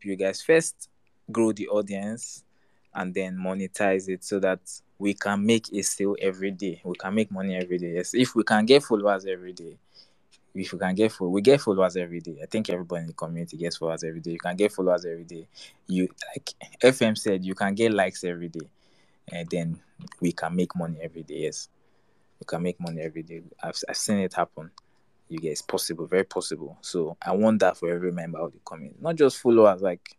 help you guys first grow the audience and then monetize it so that we can make a sale every day. We can make money every day. Yes, if we can get followers every day, if we can we get followers every day. I think everybody in the community gets followers every day. You can get followers every day. You, like FM said, you can get likes every day, and then we can make money every day. Yes, we can make money every day. I've seen it happen. You guys, possible, very possible. So I want that for every member of the community, not just followers. Like,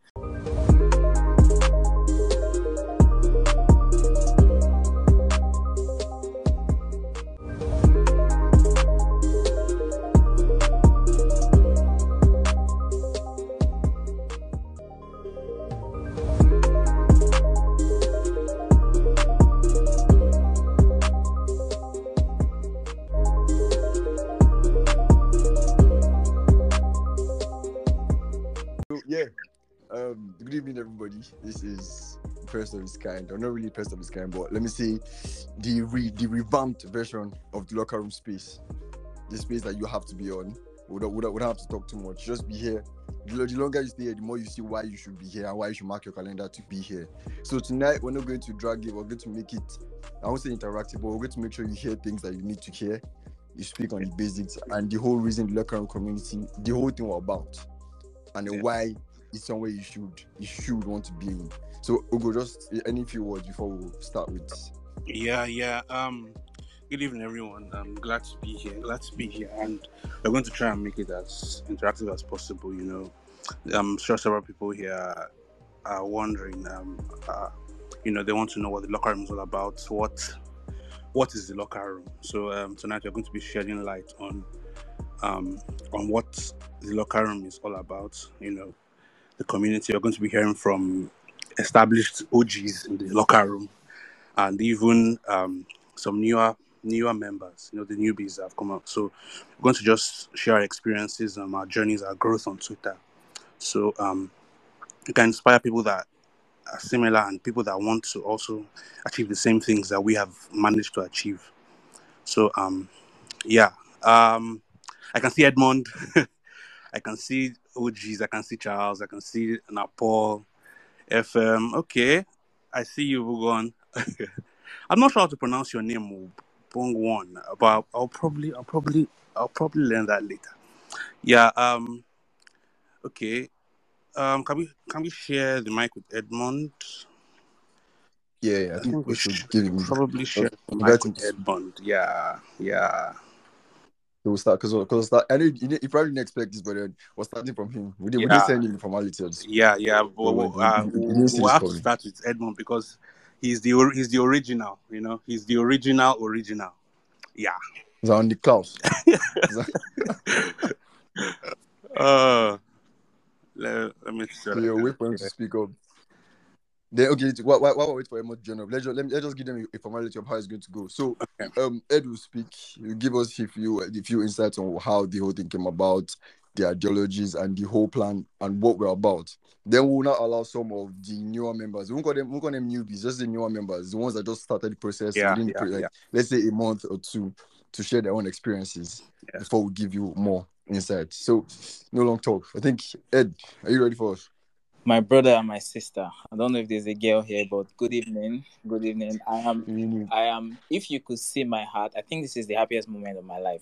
yeah. Good evening, everybody. This is first of its kind, or not really first of its kind, but let me say the revamped version of the locker room space. The space that you have to be on. We don't have to talk too much. Just be here. The longer you stay here, the more you see why you should be here and why you should mark your calendar to be here. So tonight, we're not going to drag it. We're going to make it, I won't say interactive, but we're going to make sure you hear things that you need to hear. You speak on the basics and the whole reason the locker room community, the whole thing we're about, and why it's somewhere you should want to be in. So Ugo, just any few words before we start with. Yeah. Good evening, everyone. I'm glad to be here. And we're going to try and make it as interactive as possible. You know, I'm sure several people here are wondering. They want to know what the locker room is all about. What is the locker room? So tonight we're going to be shedding light on what the locker room is all about. You know, the community. We're going to be hearing from established OGs in the locker room, and even some newer members, the newbies that have come out. So we're going to just share our experiences, our journeys, our growth on Twitter. So you can inspire people that are similar and people that want to also achieve the same things that we have managed to achieve. So I can see Edmond. I can see OGs. I can see Charles. I can see Napol. FM. Okay, I see you, Bugon. I'm not sure how to pronounce your name, Bongwon, but I'll probably learn that later. Yeah. Okay. Can we share the mic with Edmond? Yeah, I think we should give him probably share the mic with Edmond. Yeah. So we'll start because we'll start. I know you probably didn't expect this, but then we're starting from him. We didn't send him the formalities. Yeah. But we'll have to start with Edmond because he's the original. He's the original. Yeah. He's on the Klaus. Let me see. So you're wait for him to speak up. Then okay, while we wait for Edmond to join up, let's just give them a formality of how it's going to go. So Ed will speak. He'll give us a few insights on how the whole thing came about, the ideologies and the whole plan and what we're about. Then we'll not allow some of the newer members. We won't call them newbies, just the newer members, the ones that just started the process let's say a month or two, to share their own experiences before we give you more insight. So no long talk. I think Ed, are you ready for us? My brother and my sister. I don't know if there's a girl here, but good evening. I am. If you could see my heart, I think this is the happiest moment of my life.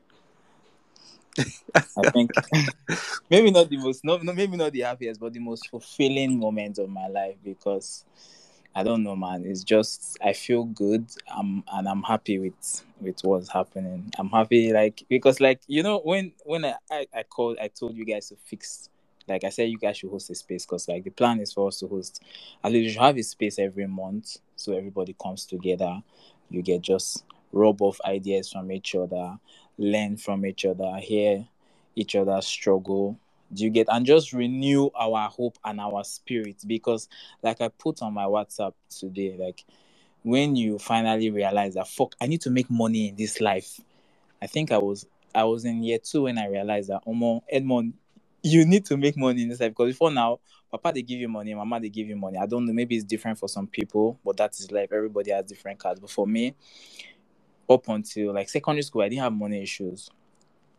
I think maybe not the most, maybe not the happiest, but the most fulfilling moment of my life, because I don't know, man. It's just I feel good. And I'm happy with what's happening. I'm happy, because when I called, I told you guys to fix. Like I said, you guys should host a space because the plan is for us to host. At least we should have a space every month so everybody comes together. You get just rub off ideas from each other, learn from each other, hear each other struggle. Do you get, and just renew our hope and our spirit, because like I put on my WhatsApp today, when you finally realize that I need to make money in this life. I think I was in year 2 when I realized that Edmond, you need to make money in this life, because before now, Papa they give you money, Mama they give you money. I don't know, maybe it's different for some people, but that is life. Everybody has different cards. But for me, up until secondary school, I didn't have money issues.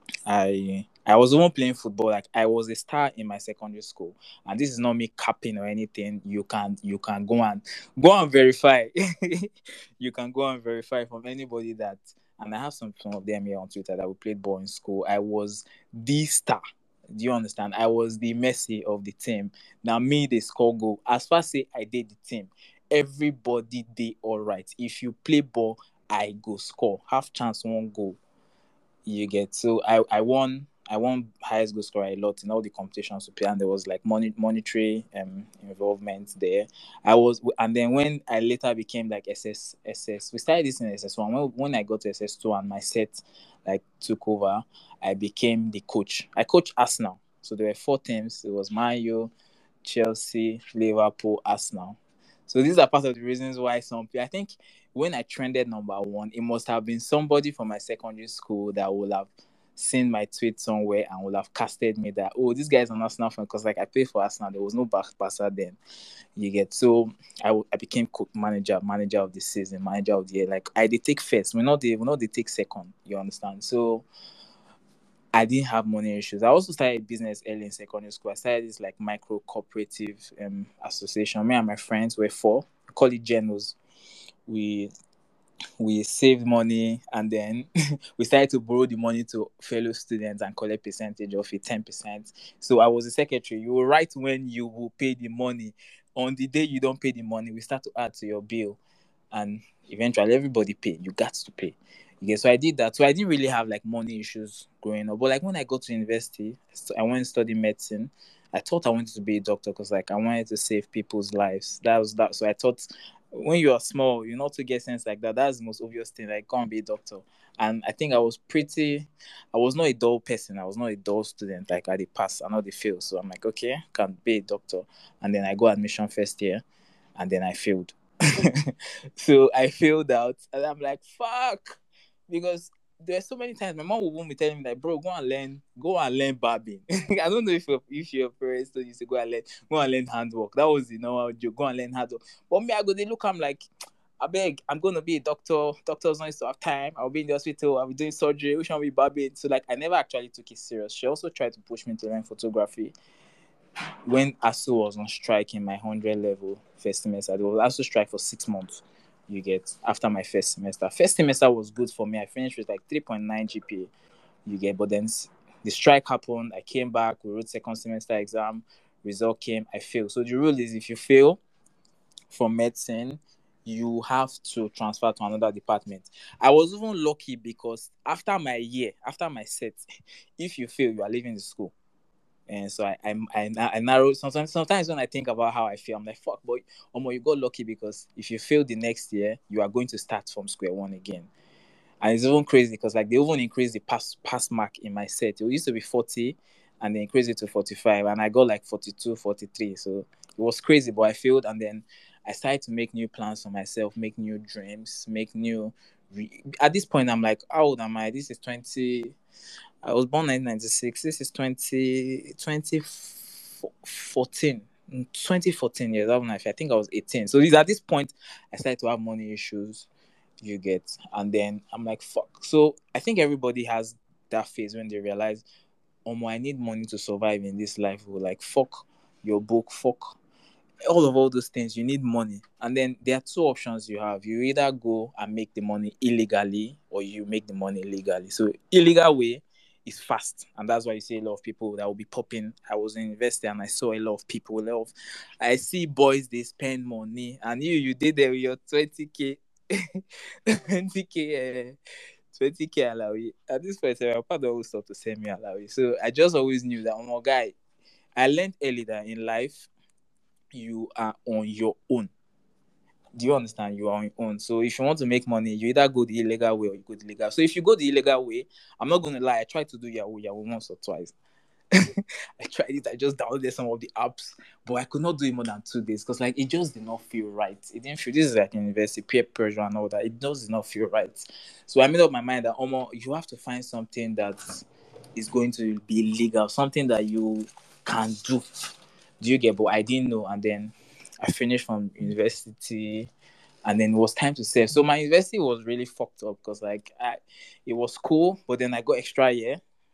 I was even playing football. Like I was a star in my secondary school, and this is not me capping or anything. You can go and verify. You can go and verify from anybody that. And I have some of them here on Twitter that we played ball in school. I was the star. Do you understand? I was the Messi of the team. Now me, they score goal. As far as say I did the team, everybody did all right. If you play ball, I go score. Half chance, one goal. You get. So I won highest goal scorer a lot in all the competitions we play, and there was like monetary involvement there. And then when I later became like SS, we started this in SS1. When I got to SS2 and my set like took over, I became the coach. I coach Arsenal. So there were four teams. It was Man U, Chelsea, Liverpool, Arsenal. So these are part of the reasons why I think when I trended number one, it must have been somebody from my secondary school that would have seen my tweet somewhere and would have casted me that, oh, this guy's an Arsenal fan, because like I played for Arsenal. There was no back passer then. You get. So I became manager of the season, manager of the year. Like I did take first. We not they take second. You understand? So I didn't have money issues. I also started business early in secondary school. I started this like micro cooperative association. Me and my friends were four. We call it Genos. We we saved money, and then we started to borrow the money to fellow students and collect percentage of it, 10%. So I was the secretary. You will write when you will pay the money. On the day you don't pay the money, we start to add to your bill, and eventually everybody pay. You got to pay. Okay, so I did that. So I didn't really have like money issues growing up. But like when I got to university, I went to study medicine. I thought I wanted to be a doctor because like I wanted to save people's lives. That was that. So I thought when you are small, you know, to get sense like that. That's the most obvious thing. Like, go and be a doctor. And I think I was not a dull person. I was not a dull student. Like, I did pass, I know they fail. So I'm like, okay, can be a doctor. And then I go admission first year, and then I failed. So I failed out, and I'm like, fuck. Because there's so many times my mom would be telling me like, bro, go and learn barbing. I don't know if your parents told you to go and learn handwork. That was joke, go and learn handwork. But me, I go they look, I'm like, I beg, I'm gonna be a doctor. Doctors don't used to have time. I'll be in the hospital, I'll be doing surgery, which one will be barbing. So like I never actually took it serious. She also tried to push me to learn photography. When ASU was on strike in my 100 level first semester, there was ASU strike for 6 months. You get after my first semester. First semester was good for me. I finished with like 3.9 GPA. You get, but then the strike happened. I came back. We wrote second semester exam. Result came. I failed. So the rule is if you fail from medicine, you have to transfer to another department. I was even lucky because after my set, if you fail, you are leaving the school. And so I narrowed. Sometimes when I think about how I feel, I'm like, fuck, boy, you got lucky because if you fail the next year, you are going to start from square one again. And it's even crazy because like they even increased the pass mark in my set. It used to be 40, and they increased it to 45, and I got like 42, 43. So it was crazy, but I failed, and then I started to make new plans for myself, make new dreams, make new. At this point, I'm like, how old am I? This is 20. I was born 1996. This is 2014. 2014 years. I think I was 18. So at this point, I started to have money issues. You get, and then I'm like, fuck. So I think everybody has that phase when they realize, I need money to survive in this life. Or like, fuck your book, fuck all those things. You need money, and then there are two options you have. You either go and make the money illegally, or you make the money legally. So illegal way is fast, and that's why you see a lot of people that will be popping. I was in university and I saw a lot of people. I see boys, they spend money, and you did there with your 20k, 20k. 20k alawi. At this point, my father always start to send me alawi. So I just always knew that, guy, I learned early that in life, you are on your own. Do you understand? You are on your own. So if you want to make money, you either go the illegal way or you go the legal. So if you go the illegal way, I'm not going to lie, I tried to do Yahoo once or twice. I tried it. I just downloaded some of the apps, but I could not do it more than 2 days because like it just did not feel right. It didn't feel. This is like university peer pressure and all that. It just did not feel right. So I made up my mind that you have to find something that is going to be legal, something that you can do. Do you get? But I didn't know, and then I finished from university, and then it was time to save. So my university was really fucked up because like it was cool, but then I got extra year.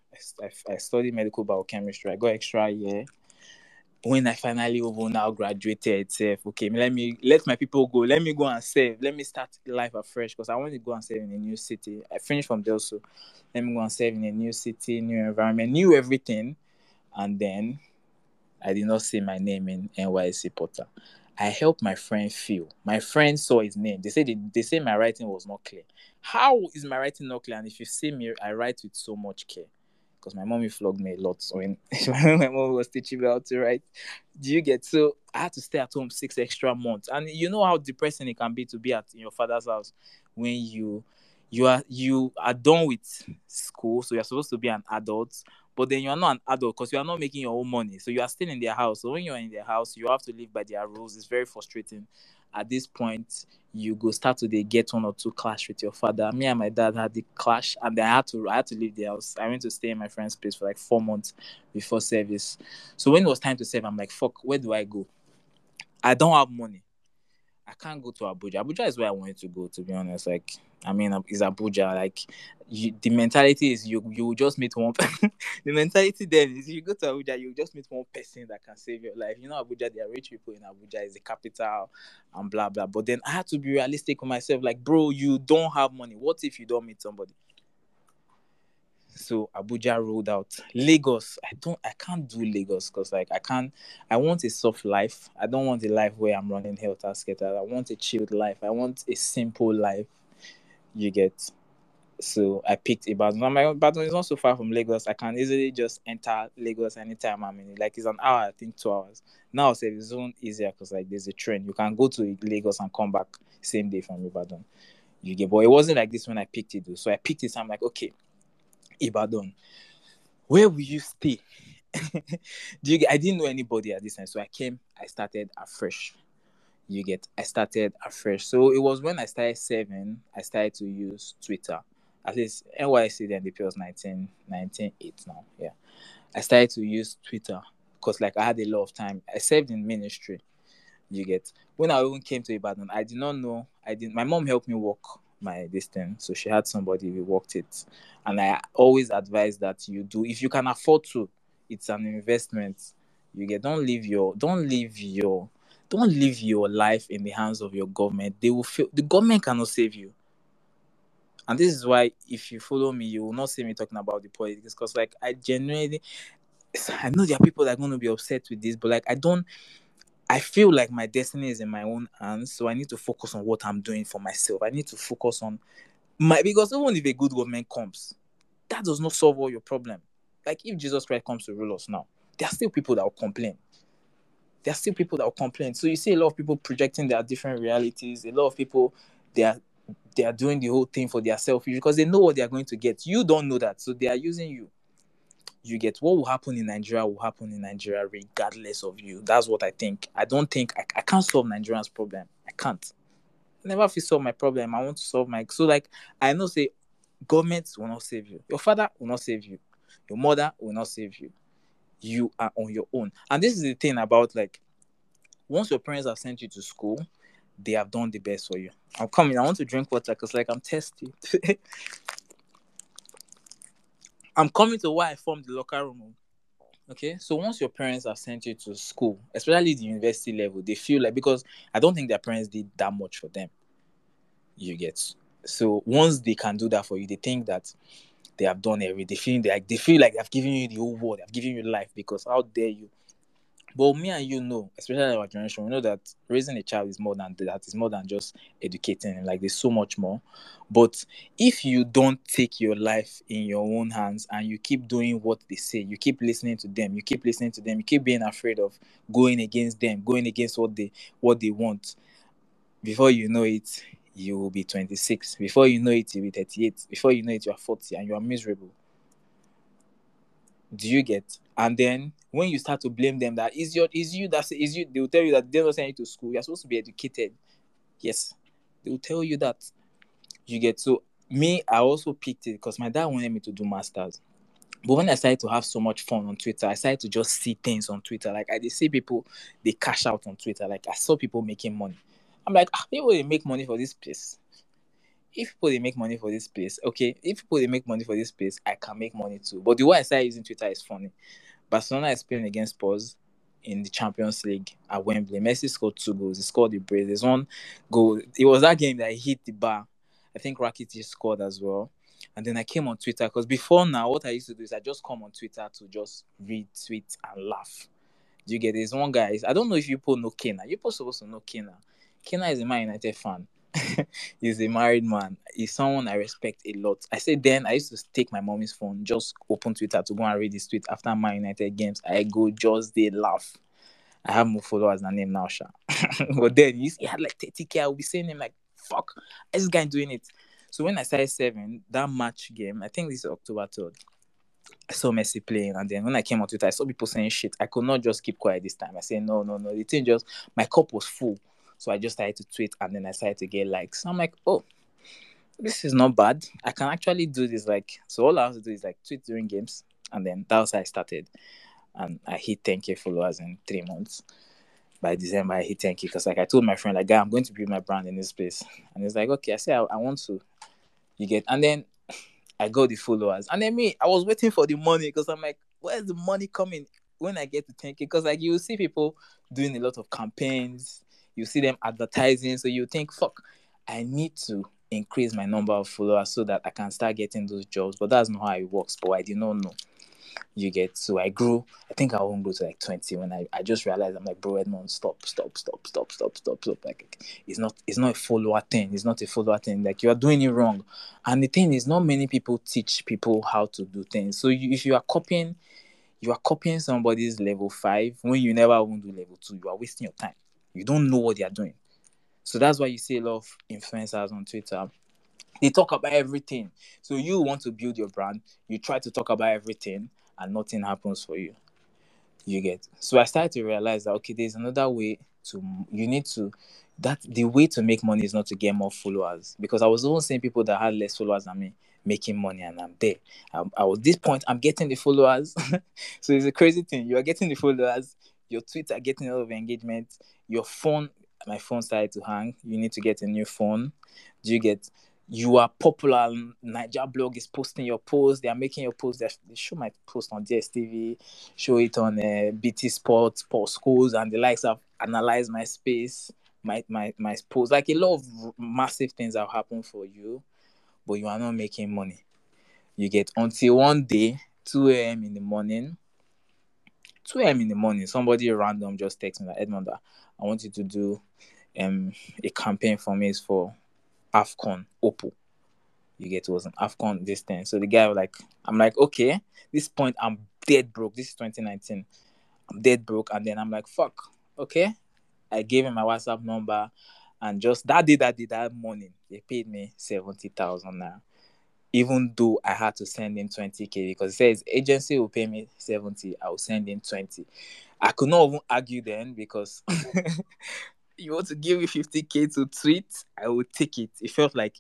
I studied medical biochemistry. I got extra year. When I finally even now graduated itself, okay, let my people go. Let me go and serve. Let me start life afresh because I want to go and serve in a new city. I finished from Delso. Let me go and serve in a new city, new environment, new everything. And then I did not see my name in NYSC Portal. I helped my friend Phil. My friend saw his name. They say my writing was not clear. How is my writing not clear? And if you see me, I write with so much care. Because my mommy flogged me a lot when my mom was teaching me how to write. Do you get? So I had to stay at home 6 extra months. And you know how depressing it can be to be in your father's house when you are done with school, so you're supposed to be an adult, but then you're not an adult because you are not making your own money. So you are still in their house. So when you're in their house, you have to live by their rules. It's very frustrating. At this point, you go start to get one or two clash with your father. Me and my dad had the clash, and then I had to leave the house. I went to stay in my friend's place for like 4 months before service. So when it was time to serve, I'm like, fuck, where do I go? I don't have money. I can't go to Abuja. Abuja is where I wanted to go, to be honest. Like, I mean, it's Abuja. Like, the mentality is you will just meet one. The mentality then is you go to Abuja, you just meet one person that can save your life. You know, Abuja, there are rich people in Abuja. It's the capital and blah blah. But then I had to be realistic with myself. Like, bro, you don't have money. What if you don't meet somebody? So Abuja rolled out. Lagos, I can't do Lagos because like I want a soft life. I don't want a life where I'm running helter skelter. I want a chilled life. I want a simple life. You get. So I picked Ibadan. My Ibadan is not so far from Lagos. I can easily just enter Lagos anytime I'm in it. Like it's an hour, I think 2 hours. Now it's a zone easier because like there's a train. You can go to Lagos and come back same day from Ibadan. You get, but it wasn't like this when I picked it though. So I picked it. So I'm like, okay, Ibadan, where will you stay? I didn't know anybody at this time, so I started afresh. I started afresh. So it was when I started serving, I started to use Twitter. At least NYC then the was 1998 now. Yeah. I started to use Twitter because like I had a lot of time. I served in ministry. You get, when I even came to Ibadan, I did not know. My mom helped me work my this thing, so she had somebody who worked it, and I always advise that you do if you can afford to. It's an investment. You get, don't leave your life in the hands of your government. They will fail. The government cannot save you. And this is why, if you follow me, you will not see me talking about the politics because, like, I know there are people that are going to be upset with this, but like, I feel like my destiny is in my own hands, so I need to focus on what I'm doing for myself. I need to focus on because even if a good government comes, that does not solve all your problem. Like if Jesus Christ comes to rule us now, there are still people that will complain. So you see a lot of people projecting their different realities. A lot of people, they are doing the whole thing for their selfish because they know what they are going to get. You don't know that, so they are using you. You get, what will happen in Nigeria regardless of you. That's what I think. I don't think I can't solve Nigerians' problem. I can't. I never feel solve my problem. I want to solve my. So like I know, say government will not save you. Your father will not save you. Your mother will not save you. You are on your own. And this is the thing about like once your parents have sent you to school, they have done the best for you. I'm coming. I want to drink water because like I'm thirsty. I'm coming to why I formed the locker room. Okay, so once your parents have sent you to school, especially the university level, they feel like, because I don't think their parents did that much for them. You get, so once they can do that for you, they think that they have done everything. They feel like they've given you the whole world, they've given you life, because how dare you? But me and you know, especially our generation, we know that raising a child is more than that. It's more than just educating him. Like there's so much more. But if you don't take your life in your own hands and you keep doing what they say, you keep listening to them, you keep being afraid of going against them, going against what they want. Before you know it, you will be 26. Before you know it, you'll be 38. Before you know it, you are 40 and you are miserable. Do you get? And then when you start to blame them, that is you, they will tell you that they're not sending you to school. You're supposed to be educated. Yes, they will tell you that. You get? So me, I also picked it because my dad wanted me to do masters. But when I started to have so much fun on Twitter, I started to just see things on Twitter. Like I did see people, they cash out on Twitter. Like I saw people making money. I'm like, people, they make money for this place. if people they make money for this place, okay, if people they make money for this place, I can make money too. But the way I started using Twitter is funny. Barcelona is playing against Spurs in the Champions League at Wembley. Messi scored 2 goals. He scored the brace. There's one goal. It was that game that he hit the bar. I think Rakitic scored as well. And then I came on Twitter because before now, what I used to do is I just come on Twitter to just read tweets and laugh. Do you get this? One guy, I don't know if you people know Kena. You're supposed to know Kena. Kena is a Man United fan. He's a married man. He's someone I respect a lot. I said then I used to take my mommy's phone, just open Twitter to go and read his tweet after Man United games. I go just they laugh. I have more followers than him now, Sha. But then he had like 30K. I would be saying him like, fuck, this guy doing it. So when I started serving that match game, I think this is October 3rd. I saw Messi playing, and then when I came on Twitter, I saw people saying shit. I could not just keep quiet this time. I said, no. The thing just, my cup was full. So I just started to tweet, and then I started to get likes. So I'm like, oh, this is not bad. I can actually do this. Like, so all I have to do is like tweet during games, and then that was how I started. And I hit 10K followers in 3 months. By December, I hit 10K because, like, I told my friend, like, guy, I'm going to build my brand in this place. And he's like, okay. I said, I want to. You get, and then I got the followers. And then I was waiting for the money because I'm like, where's the money coming when I get to 10K? Because, like, you see people doing a lot of campaigns. You see them advertising. So you think, fuck, I need to increase my number of followers so that I can start getting those jobs. But that's not how it works. But I did not know. You get, so I grew. I think I won't go to like 20 when I just realized I'm like, bro, Edmond, stop. Like, it's not a follower thing. It's not a follower thing. Like, you are doing it wrong. And the thing is, not many people teach people how to do things. So if you are copying somebody's level 5 when you never want to do level 2, you are wasting your time. You don't know what they are doing. So that's why you see a lot of influencers on Twitter. They talk about everything. So you want to build your brand, you try to talk about everything, and nothing happens for you. You get. So I started to realize that, okay, there's another way that the way to make money is not to get more followers, because I was always seeing people that had less followers than me making money, and I'm there. I was this point, I'm getting the followers. So it's a crazy thing. You are getting the followers, your tweets are getting a lot of engagement, my phone started to hang. You need to get a new phone. Do you get? You are popular. Niger Blog is posting your post. They are making your post. They show my post on DSTV, show it on BT Sports, Sports Schools, and the likes have analyzed my space, my post. Like, a lot of massive things have happened for you, but you are not making money. You get, until one day, 2 a.m. in the morning, somebody random just texts me like, Edmond, I want you to do a campaign for me. It's for AFCON Oppo. You get, it was an AFCON this thing. So the guy was like, I'm like, okay, this point I'm dead broke. This is 2019. I'm dead broke. And then I'm like, fuck, okay. I gave him my WhatsApp number, and just that morning, they paid me 70,000 now. Even though I had to send in 20K, because it says agency will pay me 70, I will send in 20. I could not even argue then, because you want to give me 50K to tweet, I would take it. It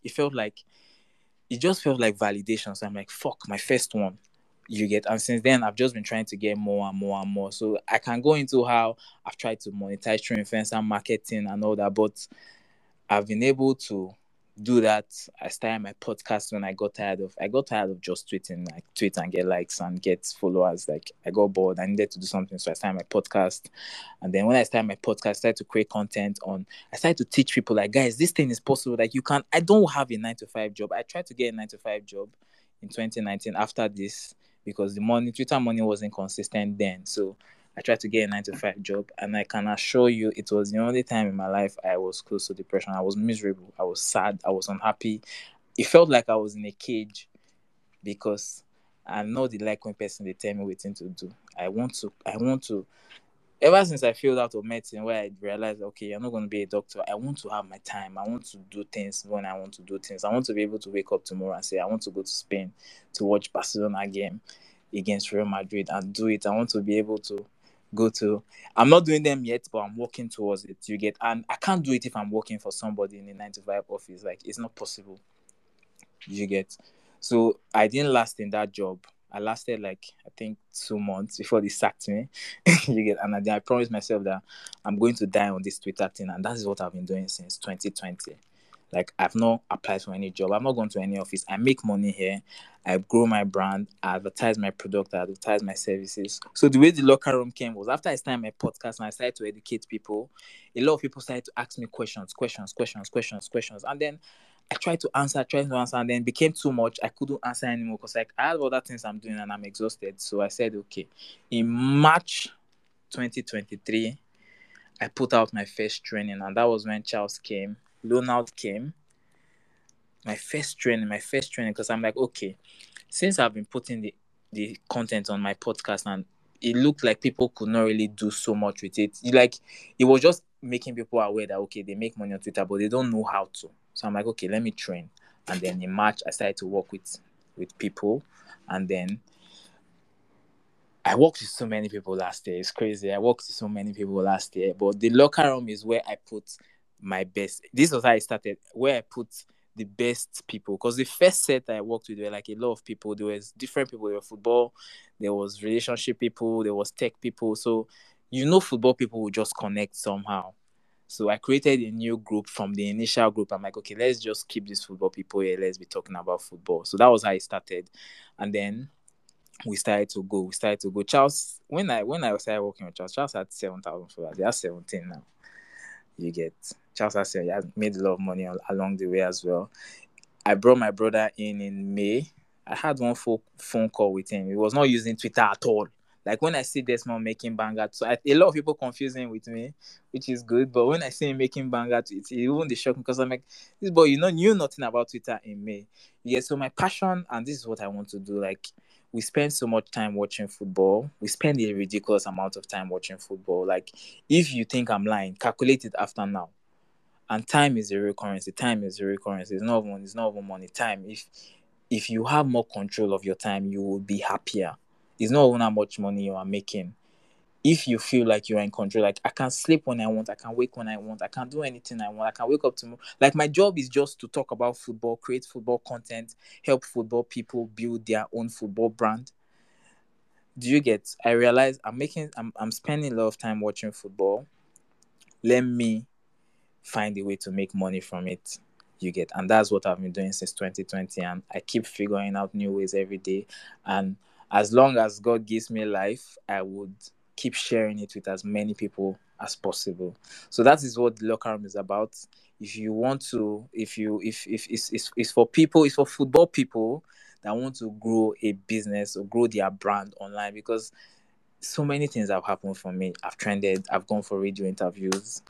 just felt like validation. So I'm like, fuck, my first one. You get, and since then I've just been trying to get more and more and more. So I can go into how I've tried to monetize through influencer marketing and all that, but I've been able to do that. I started my podcast when I got tired of just tweeting, like tweet and get likes and get followers. Like, I got bored. I needed to do something, so I started my podcast. And then when I started my podcast, I started to create content I started to teach people, like, guys, this thing is possible. Like, I don't have a 9-to-5 job. I tried to get a 9-to-5 job in 2019 after this, because the Twitter money wasn't consistent then. So I tried to get a 9-to-5 job, and I can assure you it was the only time in my life I was close to depression. I was miserable. I was sad. I was unhappy. It felt like I was in a cage, because I'm not the when person they tell me what to do. I want to. Ever since I failed out of medicine, where I realized, okay, I'm not going to be a doctor. I want to have my time. I want to do things when I want to do things. I want to be able to wake up tomorrow and say, I want to go to Spain to watch Barcelona game against Real Madrid and do it. I want to be able to I'm not doing them yet, but I'm working towards it. You get, and I can't do it if I'm working for somebody in a 9-to-5 office. Like, it's not possible. You get. So I didn't last in that job. I lasted like, I think, 2 months before they sacked me. You get, and I promised myself that I'm going to die on this Twitter thing, and that is what I've been doing since 2020. Like, I've not applied for any job. I've not gone to any office. I make money here. I grow my brand. I advertise my product. I advertise my services. So the way the locker room came was after I started my podcast and I started to educate people, a lot of people started to ask me questions. And then I tried to answer, and then it became too much. I couldn't answer anymore because like I had other things I'm doing and I'm exhausted. So I said, okay. In March 2023, I put out my first training, and that was when Charles came, Lonald came. My first training, because I'm like, okay, since I've been putting the content on my podcast and it looked like people could not really do so much with it. Like, it was just making people aware that, okay, they make money on Twitter, but they don't know how to. So I'm like, okay, let me train. And then in March, I started to work with people. And then I worked with so many people last year. It's crazy. I worked with so many people last year. But the locker room is where I put my best. This was how I started, where I put the best people. Because the first set I worked with were like a lot of people. There was different people. There were football, there was relationship people, there was tech people. So, football people will just connect somehow. So I created a new group from the initial group. I'm like, okay, let's just keep these football people here. Let's be talking about football. So that was how it started. And then we started to go. Charles, when I started working with Charles had 7,000 followers. He has 17 now. You get Charles has said he has made a lot of money along the way as well. I brought my brother in May. I had one phone call with him. He was not using Twitter at all. Like when I see Desmond making banger, so a lot of people confuse him with me, which is good. But when I see him making banger tweets, it even they shock me because I'm like, this boy, knew nothing about Twitter in May. Yeah, so my passion, and this is what I want to do. Like, we spend so much time watching football. We spend a ridiculous amount of time watching football. Like, if you think I'm lying, calculate it after now. And time is a real currency. It's not even money. Time. If you have more control of your time, you will be happier. It's not even how much money you are making. If you feel like you are in control, like I can sleep when I want, I can wake when I want, I can do anything I want, I can wake up tomorrow. Like, my job is just to talk about football, create football content, help football people build their own football brand. Do you get? I realize I'm spending a lot of time watching football. Let me find a way to make money from it. You get? And that's what I've been doing since 2020, and I keep figuring out new ways every day. And as long as God gives me life, I would keep sharing it with as many people as possible. So that is what the locker room is about. If you want to, if it's for people, it's for football people that want to grow a business or grow their brand online, because so many things have happened for me. I've trended, I've gone for radio interviews,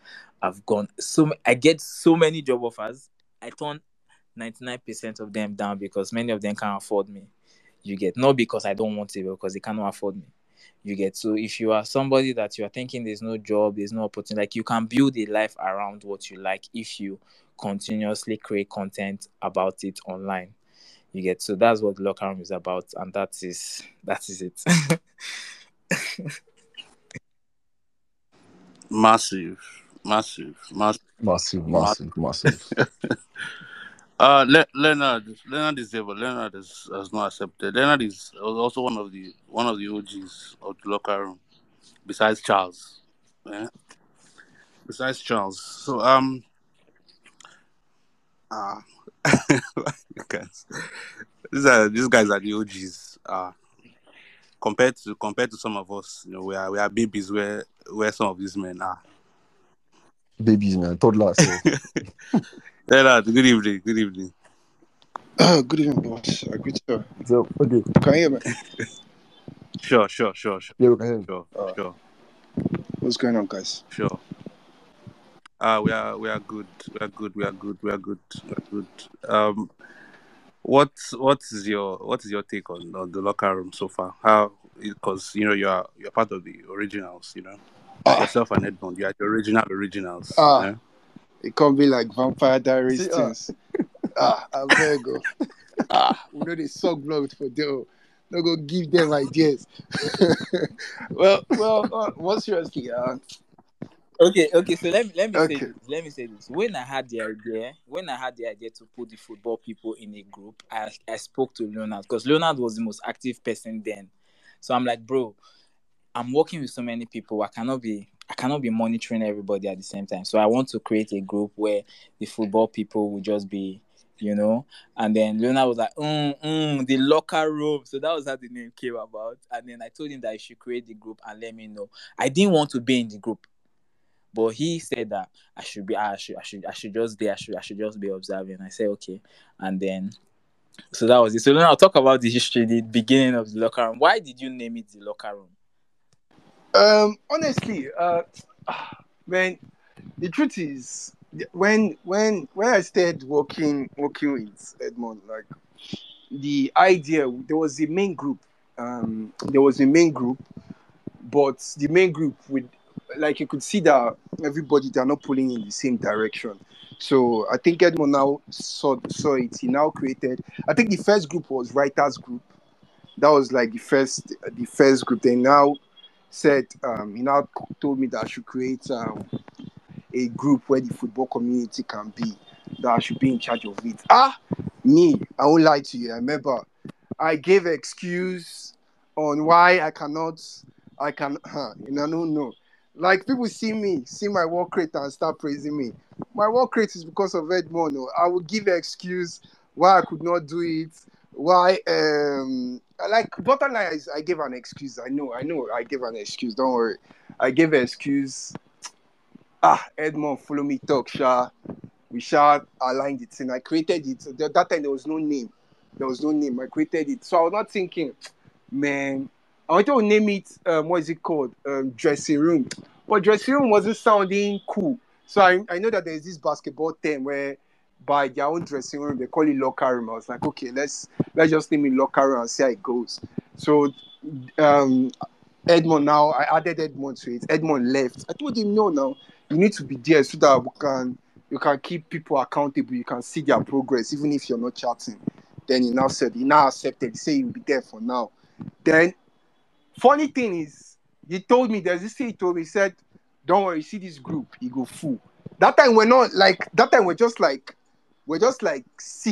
I get so many job offers. I turn 99% of them down because many of them can't afford me. You get? Not because I don't want it, but because they cannot afford me. You get? So if you are somebody that you are thinking there's no job, there's no opportunity, like, you can build a life around what you like if you continuously create content about it online. You get? So that's what the locker room is about, and that is it. Massive, massive, massive. Massive. Leonard is there, but Leonard has not accepted. Leonard is also one of the OGs of the locker room, besides Charles. Yeah? Besides Charles. So uh guys, these guys are the OGs. Compared to some of us, we are babies where some of these men are. Babies, man. Toddler, so. Leonard, good evening. Good evening. Good evening, boss. Good sir. So, okay. Can you hear me? Sure. Yeah, we can hear you. Sure. What's going on, guys? Sure. We are good. We are good. What is your take on the locker room so far? How, because you're part of the originals. Yourself and Edmond, you are the originals. It can't be like Vampire Diaries See, things. I'm very good. We know they suck blood for them. No go give them ideas. well, more seriously, Okay. So let me say okay. this. When I had the idea to put the football people in a group, I spoke to Leonard, because Leonard was the most active person then. So I'm like, bro, I'm working with so many people. I cannot be monitoring everybody at the same time. So I want to create a group where the football people will just be, And then Leonard was like, the locker room. So that was how the name came about. And then I told him that he should create the group and let me know. I didn't want to be in the group, but he said that I should just be, I should just be observing. I said okay, and then so that was it. So then I'll talk about the history, the beginning of the locker room. Why did you name it the locker room? Honestly, man, the truth is, when I started working with Edmond, like the idea, there was a main group, but the main group with, like, you could see that everybody, they're not pulling in the same direction. So I think Edmond now saw it. He now created. I think the first group was writers group. That was like the first group. They now said, he now told me that I should create a group where the football community can be, that I should be in charge of it. Me, I won't lie to you. I remember I gave excuse on why I can, I don't know. Like, people see my work rate and start praising me. My work rate is because of Edmond. Oh. I would give excuse why I could not do it. Why, like, bottom line is I gave an excuse. I know, I gave an excuse. Don't worry. I gave an excuse. Edmond, follow me, talk, Sha. We shall align the thing. I created it. That time there was no name. I created it. So I was not thinking, man, I wanted to name it, what is it called? Dressing room. But dressing room wasn't sounding cool. So I know that there's this basketball term where by their own dressing room, they call it locker room. I was like, okay, let's just name it locker room and see how it goes. So um, Edmond now, I added Edmond to it. Edmond left. I told him, no, now, you need to be there so that you can keep people accountable. You can see their progress, even if you're not chatting. Then he now accepted. He said he'll be there for now. Then, funny thing is, there's this thing he told me, he said, don't worry, you see this group, he go full. That time we're just like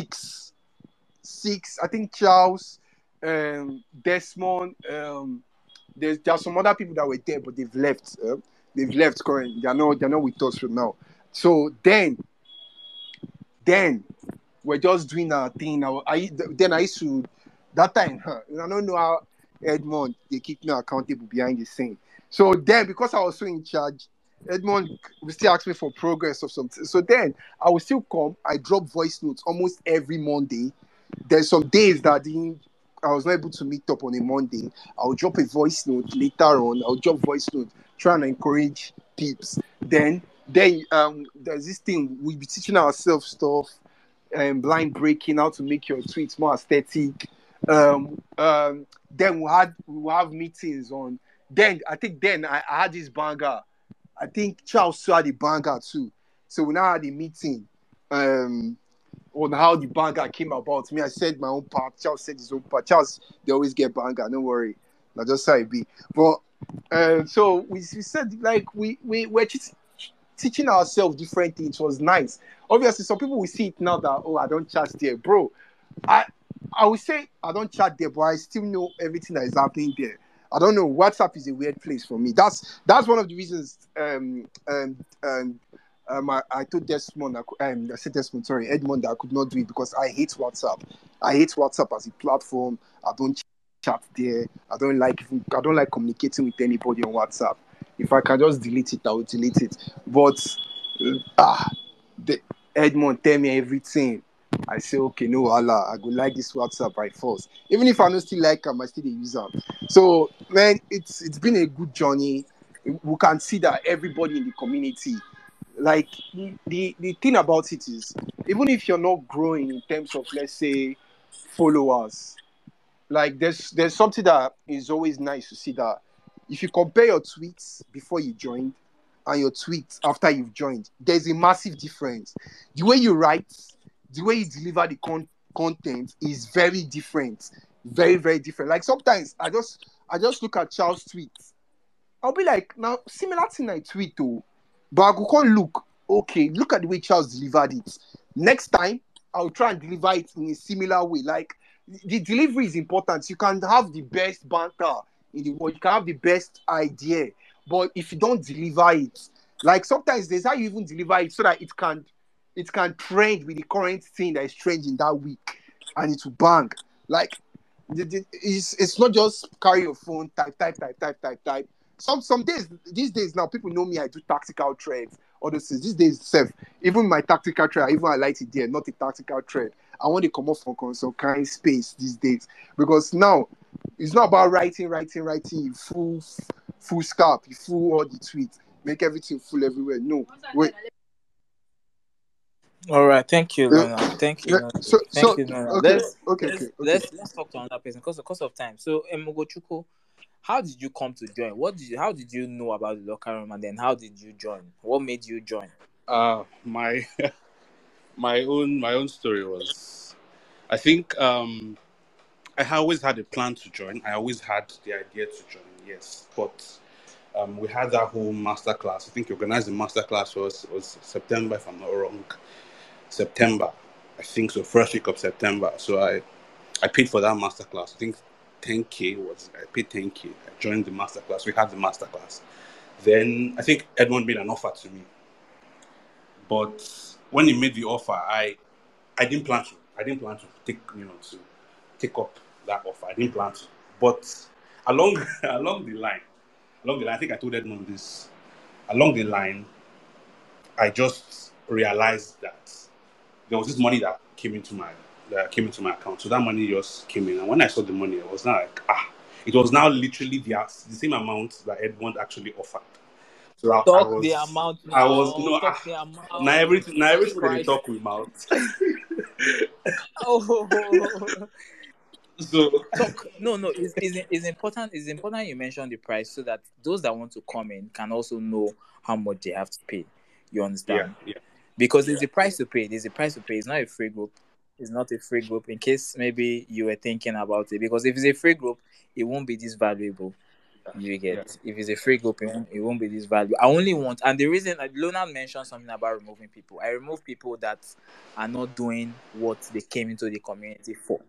six. I think Charles, Desmond, there's some other people that were there, but they've left. They've left currently. They're not with us for now. So then we're just doing our thing. Then I used to, that time, I don't know how Edmond, they keep me accountable behind the scene. So then, because I was so in charge, Edmond will still ask me for progress of something. So then I will still come. I drop voice notes almost every Monday. There's some days that I was not able to meet up on a Monday. I'll drop a voice note later on. I'll drop voice note trying to encourage tips. Then there's this thing, we'll be teaching ourselves stuff, blind breaking, how to make your tweets more aesthetic. Then we'll have meetings on. Then I think I had this banger. I think Charles still had a banger too. So we now had a meeting on how the banger came about. Me, I said my own part. Charles said his own part. Charles, they always get banger. Don't worry. That's just how it be. But so we said, like, we're teaching ourselves different things. It was nice. Obviously, some people will see it now that, I don't chat there, bro. I would say I don't chat there, but I still know everything that is happening there. I don't know. WhatsApp is a weird place for me. That's one of the reasons. I told Desmond, I said Desmond, sorry, Edmond, that I could not do it because I hate WhatsApp. I hate WhatsApp as a platform. I don't chat there. I don't like communicating with anybody on WhatsApp. If I can just delete it, I will delete it. But the Edmond tell me everything. I say, okay, no, Allah, I go like this WhatsApp by force. Even if I don't still like them, I still use them. So, man, it's been a good journey. We can see that everybody in the community, like, the thing about it is, even if you're not growing in terms of, let's say, followers, like, there's something that is always nice to see, that if you compare your tweets before you joined and your tweets after you've joined, there's a massive difference. The way you write, the way you deliver the content is very different. Very, very different. Like, sometimes I just look at Charles' tweets. I'll be like, now, similar thing I tweet though, but I go look, okay, look at the way Charles delivered it. Next time, I'll try and deliver it in a similar way. Like, the delivery is important. You can have the best banter in the world, you can have the best idea, but if you don't deliver it, like sometimes there's how you even deliver it so that it can trend with the current thing that is trending that week, and it will bang. Like it's not just carry your phone, type. Some days, these days now, people know me. I do tactical trades. All those things. These days, self, even my tactical trade, even I like it there, not a tactical trade. I want to come off from some kind of space these days because now it's not about writing, you full scalp, you full all the tweets, make everything full everywhere. No, wait. All right, thank you, Uh, Lona. Thank you, yeah, Lona. Thank so you, Lona. okay, Let's okay, okay, let's okay. let's talk to another person because of time. So, Mogochuko, how did you come to join? How did you know about the locker room, and then how did you join? What made you join? My my own story was, I think I always had a plan to join. I always had the idea to join. Yes, but we had that whole master class. I think organized the master class was September, if I'm not wrong. September, I think so. First week of September. So I paid for that master class. I think 10K was. I paid 10K. I joined the master class. We had the master class. Then I think Edmond made an offer to me, but when he made the offer, I didn't plan to. I didn't plan to take up that offer. I didn't plan to. But along along the line, I think I told Edmond this. Along the line, I just realized that there was this money that came into my account. So that money just came in, and when I saw the money, it was now like it was now literally the same amount that Edmond actually offered. So Talk the amount I was now. Talk the amount. now Jesus everything that they Christ. talk with mouth. Oh, So talk. No, no. It's important. It's important you mention the price so that those that want to come in can also know how much they have to pay. You yeah, understand? yeah, Because there's a price to pay. There's a price to pay. It's not a free group. It's not a free group. In case maybe you were thinking about it, because if it's a free group, it won't be this valuable. You yeah, get if it's a free group, it won't be this valuable. I only want, and the reason Lona mentioned something about removing people. I remove people that are not doing what they came into the community for.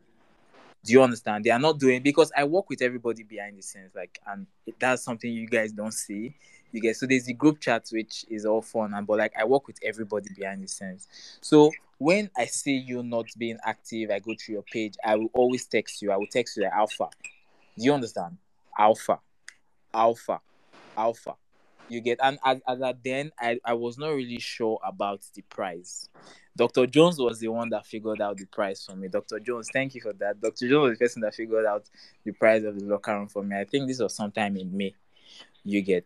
Do you understand? They are not doing because I work with everybody behind the scenes, like, and that's something you guys don't see. You get so there's the group chat which is all fun and but like I work with everybody behind the scenes. So when I see you not being active, I go through your page. I will always text you. I will text you like Alpha. Do you understand? Alpha, Alpha, Alpha. You get and as at then I was not really sure about the price. Dr. Jones was the one that figured out the price for me. Dr. Jones, thank you for that. Dr. Jones was the person that figured out the price of the locker room for me. I think this was sometime in May. You get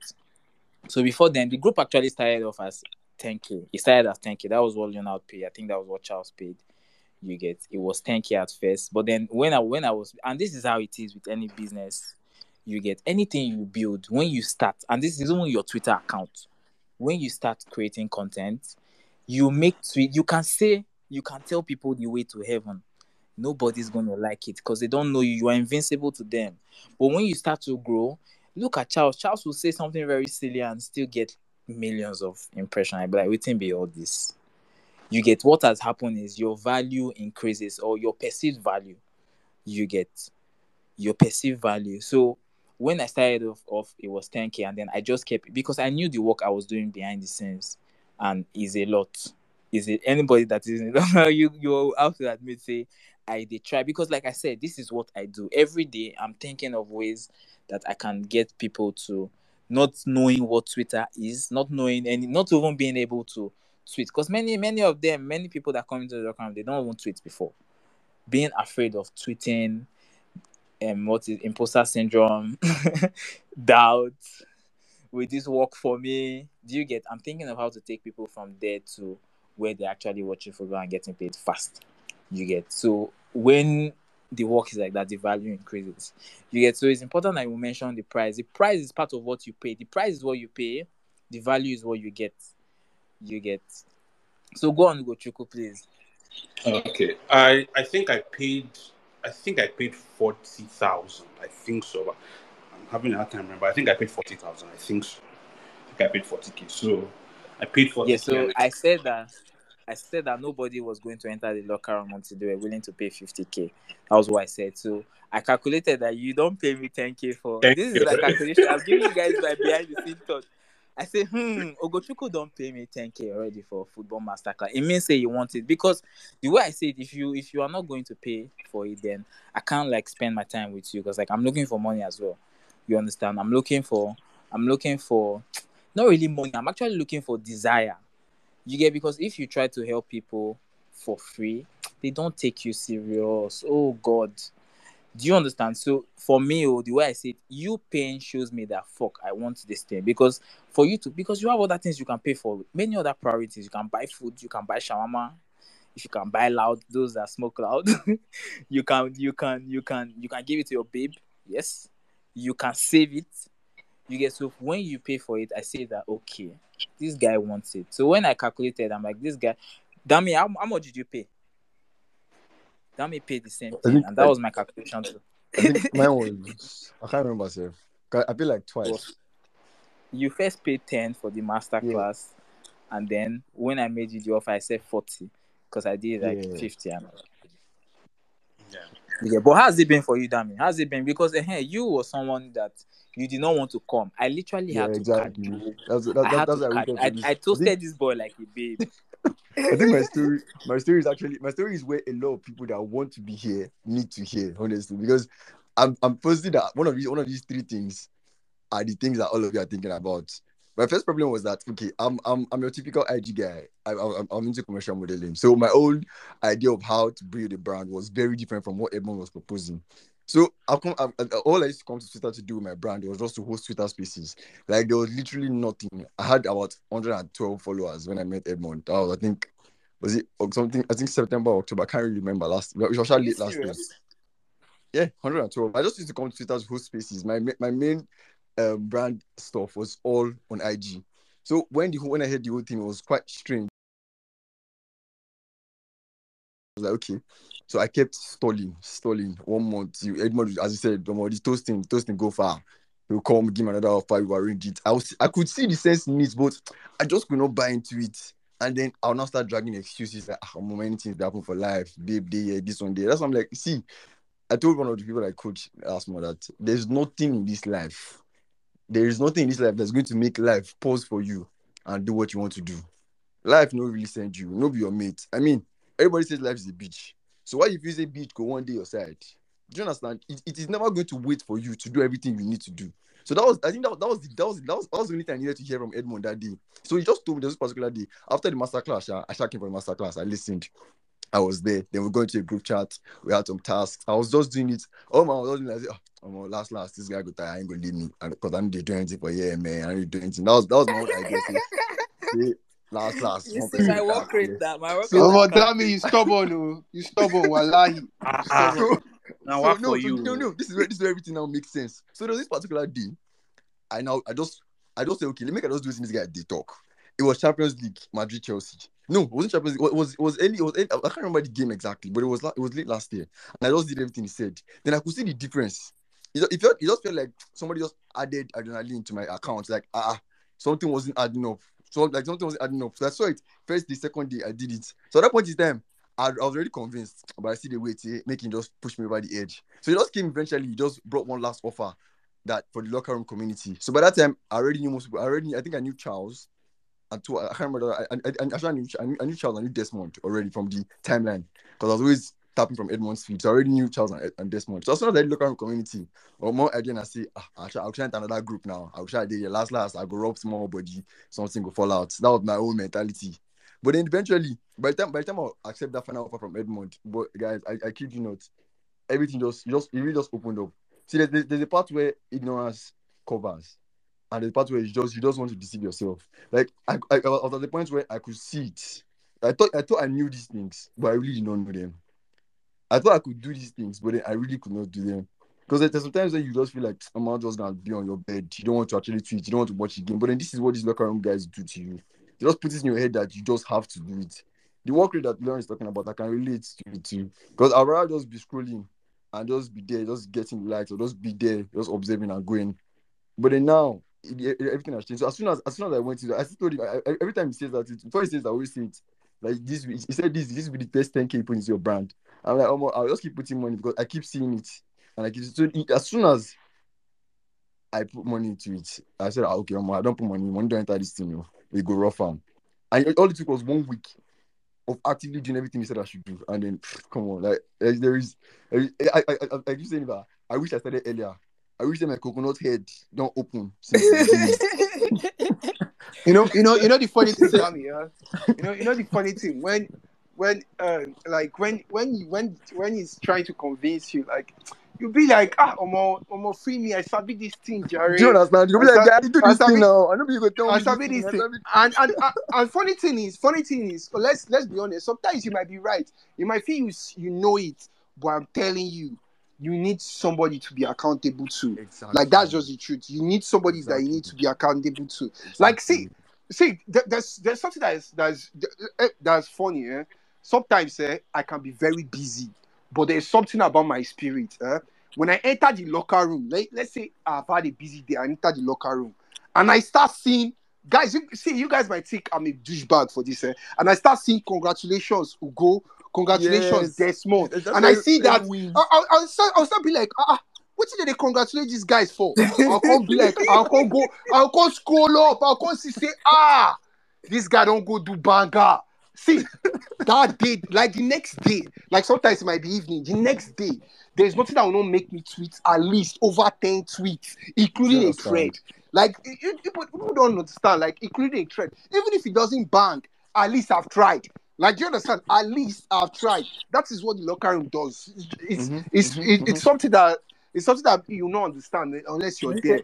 so before then the group actually started off as 10K. It started as 10K. That was what Leonard paid. I think that was what Charles paid. You get it was 10K at first. But then when I was and this is how it is with any business, you get anything you build when you start, and this is even your Twitter account. When you start creating content, you make tweet. You can tell people the way to heaven. Nobody's gonna like it because they don't know you. You are invincible to them. But when you start to grow, look at Charles. Charles will say something very silly and still get millions of impressions. I be like, waiting be all this. You get what has happened is your value increases or your perceived value. You get your perceived value. So when I started off it was 10K and then I just kept because I knew the work I was doing behind the scenes and is a lot. Is it anybody that isn't you have to admit say I did try because like I said, this is what I do. Every day I'm thinking of ways that I can get people to not knowing what Twitter is, not knowing any not even being able to tweet. Because many of them, many people that come into the account, they don't even tweet before. Being afraid of tweeting, what is imposter syndrome, doubt, will this work for me? Do you get? I'm thinking of how to take people from there to where they're actually watching football and getting paid fast. You get so when the work is like that, the value increases. You get so it's important that you mention the price. The price is part of what you pay. The price is what you pay. The value is what you get. You get. So go on, go Chuku, please. okay. I think I paid 40,000. I think so. But I'm having a hard time remember. I think I paid 40,000. I think so. I think I paid 40K. So I paid Yeah. 40K So and I said that. I said that nobody was going to enter the locker room until they were willing to pay 50K. That was what I said. So I calculated that you don't pay me 10K for Thank this is you. my calculation. I'm giving you guys my behind the scene thought. I say, Ogochuku don't pay me 10K already for football masterclass. It means say you want it because the way I say it, if you are not going to pay for it, then I can't like spend my time with you because like I'm looking for money as well. You understand? I'm looking for not really money. I'm actually looking for desire. You get because if you try to help people for free, they don't take you serious. Oh God. Do you understand? So for me, the way I say it, you paying shows me that fuck, I want this thing. Because for you to because you have other things you can pay for, many other priorities. You can buy food, you can buy shawarma, if you can buy loud, those that smoke loud, you can give it to your babe. Yes. You can save it. You get so when you pay for it, I say that okay, this guy wants it. So when I calculated, I'm like, this guy, Dami, how much did you pay? Dami paid the same I thing, think and that was my calculation too. I think mine was I can't remember myself. I paid like twice. You first paid 10 for the master Yeah, class, and then when I made you the offer, I said 40 because I did like yeah. 50. Yeah. Yeah, but how's it been for you, Dami? How's it been? Because you were someone that you did not want to come. I literally Yeah, had to exactly. cajole. I That's had to why I catch. waited for I, this. I toasted this boy like a babe. I think my story is actually my story is where a lot of people that want to be here need to hear, honestly, because I'm posting that one of these three things are the things that all of you are thinking about. My first problem was that okay, I'm your typical IG guy. I'm into commercial modeling, so my own idea of how to build a brand was very different from what Edmond was proposing. So all I used to come to Twitter to do with my brand was just to host Twitter Spaces. Like there was literally nothing. I had about 112 followers when I met Edmond. That was I think was it or something? I think September, October. I can't really remember last. It was Are actually you late last year. serious? Yeah, 112. I just used to come to Twitter to host spaces. My main brand stuff was all on IG. So when I heard the whole thing, it was quite strange. I was like, okay. So I kept stalling 1 month. Edmond, as you said, this toasting go far. He'll come, give me another offer, we arrange it. I could see the sense in it, but I just could not buy into it. And then I'll now start dragging excuses like, many things that happen for life, babe, day, this one day. That's why I'm like, see, I told one of the people I coach last month that there's nothing in this life. There is nothing in this life that's going to make life pause for you and do what you want to do. Life no really send you, no be your mate. I mean, everybody says life is a beach. So why if you say beach go one day your side? Do you understand? It is never going to wait for you to do everything you need to do. So that was, I think that was the only thing I needed to hear from Edmond that day. So he just told me this particular day after the masterclass. I came for the masterclass. I listened. I was there. Then we go into a group chat. We had some tasks. I was just doing it. Oh man, I was just doing it. I said, last, this guy got tired. I ain't gonna leave me. And because I need to do anything for man. I need to do anything. That was my own idea. Say, last, You one see person my go work catch rate here. that my work rate So that Oh, can't damn me, pay. you stubborn, oh. You stubborn, wallahi. You stubborn. so Now so what no, for so you? no, this is where everything now makes sense. So there was this particular day. I just say, okay, let me just do this in this guy they talk. It was Champions League, Madrid, Chelsea. No, it wasn't Champions League. It was early. I can't remember the game exactly, but it was late last year. And I just did everything he said. Then I could see the difference. It just felt like somebody just added adrenaline to my account. Like, something wasn't adding up. So like something wasn't adding up. So I saw it first day, second day, I did it. So at that point in time, I was already convinced, but I see the way to make him just push me over the edge. So he just came eventually, he just brought one last offer that for the locker room community. So by that time, I already knew most people. I think I knew Charles and two. I can't remember. Actually, I knew Charles. I knew Desmond already from the timeline because I was always tapping from Edmond's feed. So I already knew Charles and Desmond. So as soon as I did locker room community, or more again, I say, I'll try into another group now. I'll try the last. I go rub small body, something go fall out. That was my own mentality. But then eventually, by the time I accept that final offer from Edmond, but guys, I kid you not, everything it really just opened up. See, there's a part where ignorance covers, and there's a part where you just want to deceive yourself. Like I was at the point where I could see it. I thought I knew these things, but I really did not know them. I thought I could do these things, but then I really could not do them. Because there's sometimes when you just feel like I'm not just gonna be on your bed. You don't want to actually tweet. You don't want to watch the game. But then this is what these locker room guys do to you. They just put it in your head that you just have to do it. The work rate that Lauren is talking about, I can relate to it too. Because I'd rather just be scrolling and just be there, just getting likes, or just be there, just observing and going. But then now, everything has changed. So as soon as I went to that, I still told him every time he says that, before he says that, I always say it. like this. He said this will be the best 10K you put into your brand. I'm like, I'll just keep putting money because I keep seeing it, and like as soon as I put money into it, I said, okay, I don't put money don't enter this thing. We go rough on, and all it took was 1 week of actively doing everything he said I should do, and then come on, like I keep saying that I wish I started earlier. I wish that my coconut head don't open since the beginning. You know the funny thing, Sammy, yeah? You know the funny thing when he's trying to convince you, like you'll be like, Omo, free me, I sabi this thing, Jerry. Do you understand? You'll be like, Daddy, do this thing now. I know you go tell me I sabi this thing. And funny thing is, let's be honest. Sometimes you might be right. You might feel you know it, but I'm telling you, you need somebody to be accountable to. Exactly. Like that's just the truth. You need somebody that you need to be accountable to. Exactly. Like see, there's something that's funny. Sometimes I can be very busy, but there's something about my spirit. When I enter the locker room, let's say I've had a busy day, I enter the locker room, and I start seeing guys. You guys might think I'm a douchebag for this, and I start seeing congratulations, Ugo. Congratulations, Desmond. And I see that I'll start be like, what did they congratulate these guys for? I'll come be like, I'll come scroll up, I'll come say, this guy don't go do banger. See, that day, like the next day, like sometimes it might be evening, the next day, there's nothing that will not make me tweet at least over 10 tweets, including a thread. Like, people don't understand, like, including a thread. Even if it doesn't bang, at least I've tried. Like, do you understand? At least I've tried. That is what the locker room does. It's something that you don't understand unless you're there.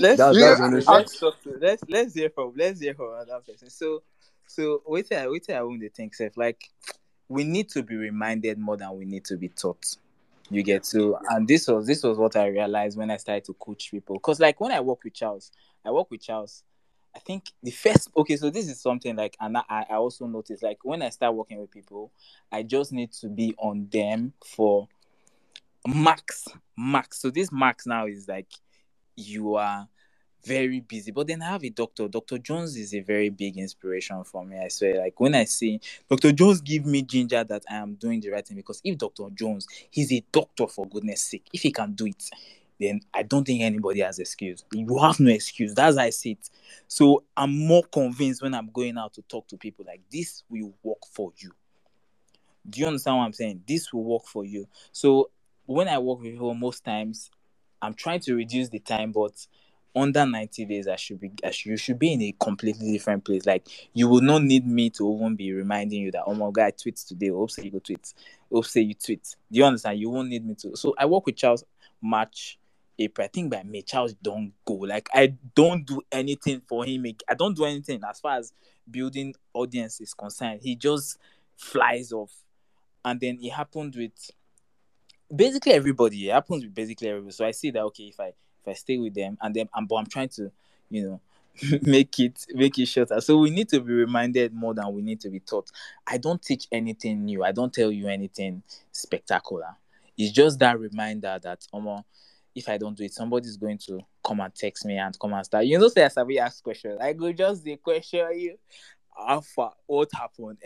Let's hear from another person. So wait till I want to think, Seth. Like, we need to be reminded more than we need to be taught. You get so, and this was what I realized when I started to coach people. Because like when I work with Charles, I think the first, okay, so this is something like, and I also noticed, like when I start working with people, I just need to be on them for max. So this max now is like, you are very busy. But then I have a doctor. Dr. Jones is a very big inspiration for me, I swear. Like when I see Dr. Jones give me ginger that I am doing the right thing, because if Dr. Jones, he's a doctor for goodness sake. If he can do it, then I don't think anybody has excuse. You have no excuse. That's how I see it. So I'm more convinced when I'm going out to talk to people, like this will work for you. Do you understand what I'm saying? This will work for you. So when I work with people, most times I'm trying to reduce the time, but under 90 days, you should be in a completely different place. Like you will not need me to even be reminding you that, oh my God, I tweet today. Hope say you go tweet. Hope say you tweet. Do you understand? You won't need me to. So I work with Charles March, April. I think by May, Charles don't go. Like I don't do anything for him. I don't do anything as far as building audience is concerned. He just flies off. And then it happened with basically everybody. It happens with basically everybody. So I see that, okay, if I stay with them but I'm trying to, make it shorter. So we need to be reminded more than we need to be taught. I don't teach anything new. I don't tell you anything spectacular. It's just that reminder that, if I don't do it, somebody's going to come and text me and come and start. Say as I ask questions. I go just the question you. Alpha, what happened?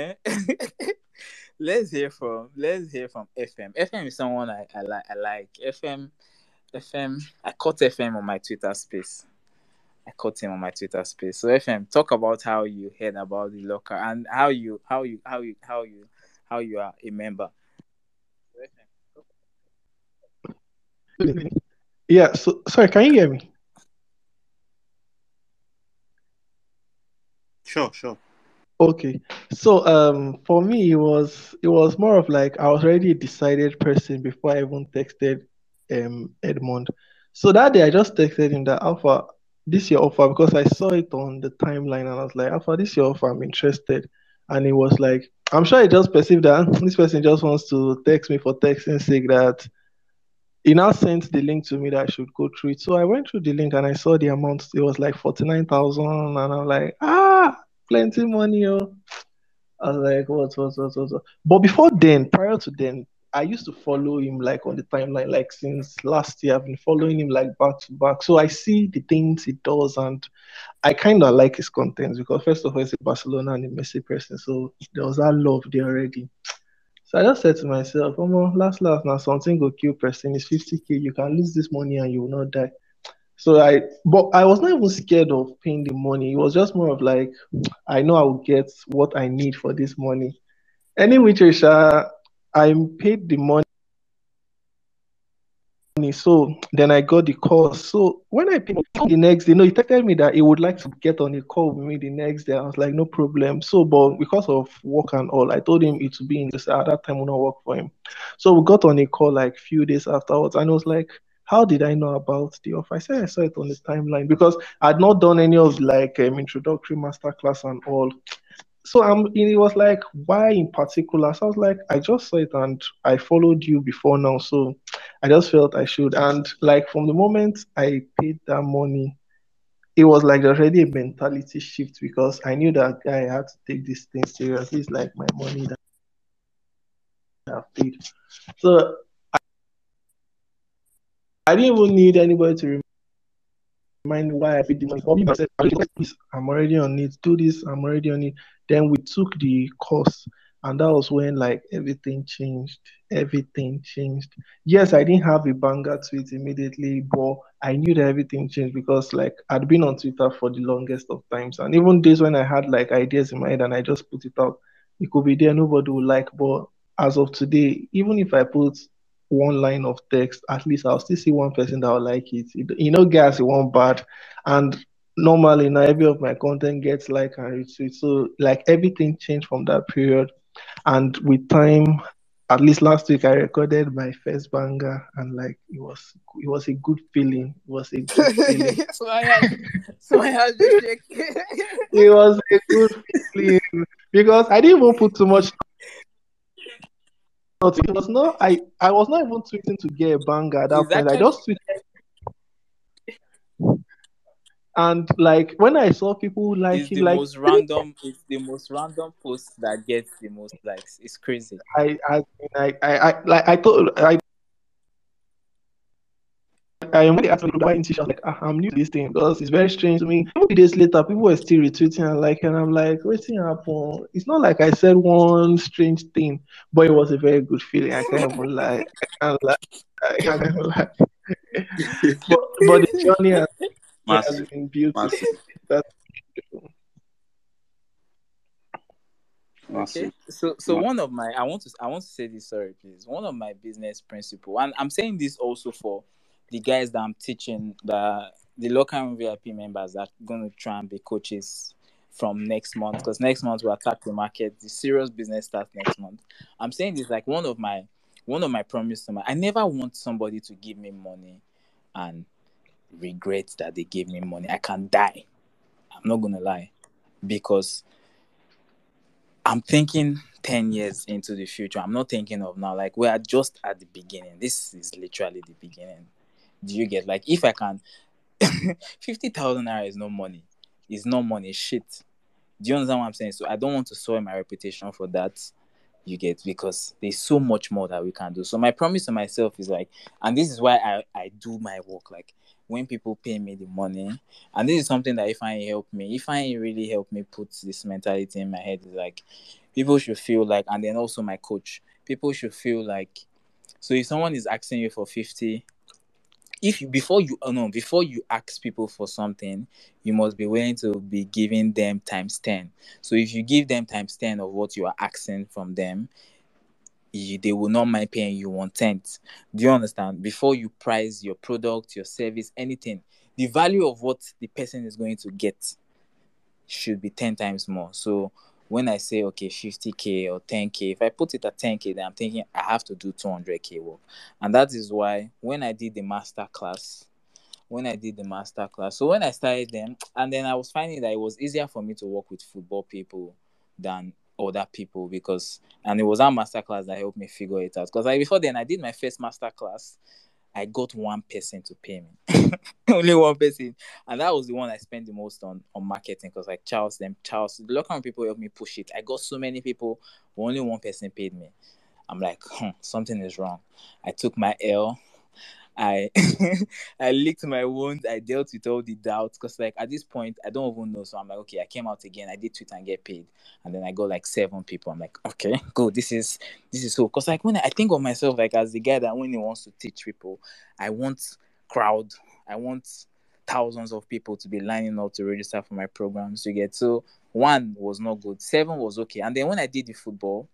Let's hear from FM. FM is someone I like. FM. I caught FM on my Twitter space. So FM, talk about how you heard about the locker and how you are a member. Yeah, so sorry, can you hear me? Sure. Okay. So for me it was more of like I was already a decided person before I even texted Edmond. So that day I just texted him that, Alpha, this your offer, because I saw it on the timeline and I was like, Alpha, this your offer, I'm interested. And he was like, I'm sure he just perceived that this person just wants to text me for texting sake, that he now sent the link to me that I should go through it. So I went through the link and I saw the amount. It was like 49,000 and I'm like, plenty money, oh. I was like, what? But before then, prior to then, I used to follow him like on the timeline, like since last year. I've been following him like back to back. So I see the things he does, and I kind of like his content because first of all, he's a Barcelona and a Messi person, so there was that love there already. So I just said to myself, oh, well, last now something go kill person. It's 50K. You can lose this money and you will not die. But I was not even scared of paying the money. It was just more of like, I know I will get what I need for this money. Anyway, Trisha, I paid the money. So then I got the call. So when I picked up the next day, no, he texted me that he would like to get on a call with me the next day. I was like, no problem. So, but because of work and all, I told him it would be in this at that time will not work for him. So we got on a call like few days afterwards, and I was like, how did I know about the offer? I said I saw it on the timeline because I'd not done any of like introductory masterclass and all. So he was like, why in particular? So I was like, I just saw it and I followed you before now. So I just felt I should. And like from the moment I paid that money, it was like there's already a mentality shift because I knew that guy had to take this thing seriously. It's like my money that I've paid. So I didn't even need anybody to remind me why I paid the money. For me myself, I was like, "Please, I'm already on it. Do this, I'm already on it." Then we took the course, and that was when like everything changed. Everything changed. Yes, I didn't have a banger tweet immediately, but I knew that everything changed because like I'd been on Twitter for the longest of times, and even days when I had like ideas in my head and I just put it out, it could be there, nobody would like. But as of today, even if I put one line of text, at least I'll still see one person that will like it. Guys, it won't bad. And normally now every of my content gets like and retweet. So like everything changed from that period. And with time, at least last week I recorded my first banger and like it was a good feeling. It was a good feeling. So I had to check. It was a good feeling because I didn't even put too much. It was not I was not even tweeting to get a banger at that It's point. I actually just tweeted. And like when I saw people it's liking, the like most random. It's the most random post that gets the most likes. It's crazy. I thought I when they asked me why in t-shirt, like I'm new to this thing because it's very strange to me. 2 days later, people were still retweeting and liking, and I'm like, what's happened? It's not like I said one strange thing, but it was a very good feeling. I can't even lie. I can't lie. I can't even lie. But the journey has Massive, been beautiful. massive, That's Okay. massive, So one of my I want to say this, sorry please. One of my business principle, and I'm saying this also for the guys that I'm teaching, the local VIP members that are gonna try and be coaches from next month, because next month we'll attack the market. The serious business starts next month. I'm saying this like one of my promise to my I never want somebody to give me money and regret that they gave me money. I can die. I'm not gonna lie. Because I'm thinking 10 years into the future. I'm not thinking of now. Like, we are just at the beginning. This is literally the beginning. Do you get? Like, if I can, 50,000 naira is no money. It's not money. Shit. Do you understand what I'm saying? So I don't want to soil my reputation for that. You get, because there's so much more that we can do. So my promise to myself is like, and this is why I do my work. Like, when people pay me the money, and this is something that if I really help me put this mentality in my head, is like people should feel like, and then also my coach, people should feel like, so if someone is asking you for 50, if you before you oh no before you ask people for something, you must be willing to be giving them times 10. So if you give them times 10 of what you are asking from them, they will not mind paying you 1/10. Do you understand? Before you price your product, your service, anything, the value of what the person is going to get should be 10 times more. So when I say, okay, 50K or 10K, if I put it at 10K, then I'm thinking I have to do 200K work. And that is why so when I started them, and then I was finding that it was easier for me to work with football people than other people, because, and it was our masterclass that helped me figure it out. Because like before then, I did my first masterclass, I got one person to pay me. Only one person. And that was the one I spent the most on marketing, because like Charles, the local people helped me push it. I got so many people, but only one person paid me. I'm like, something is wrong. I took my L. I I licked my wounds. I dealt with all the doubts because, like, at this point, I don't even know. So I'm like, okay, I came out again. I did tweet and get paid, and then I got like 7 people. I'm like, okay, go. This is so. Because like when I think of myself like as the guy that when he wants to teach people, I want crowd. I want thousands of people to be lining up to register for my programs. You get so 1 was not good. 7 was okay, and then when I did the football,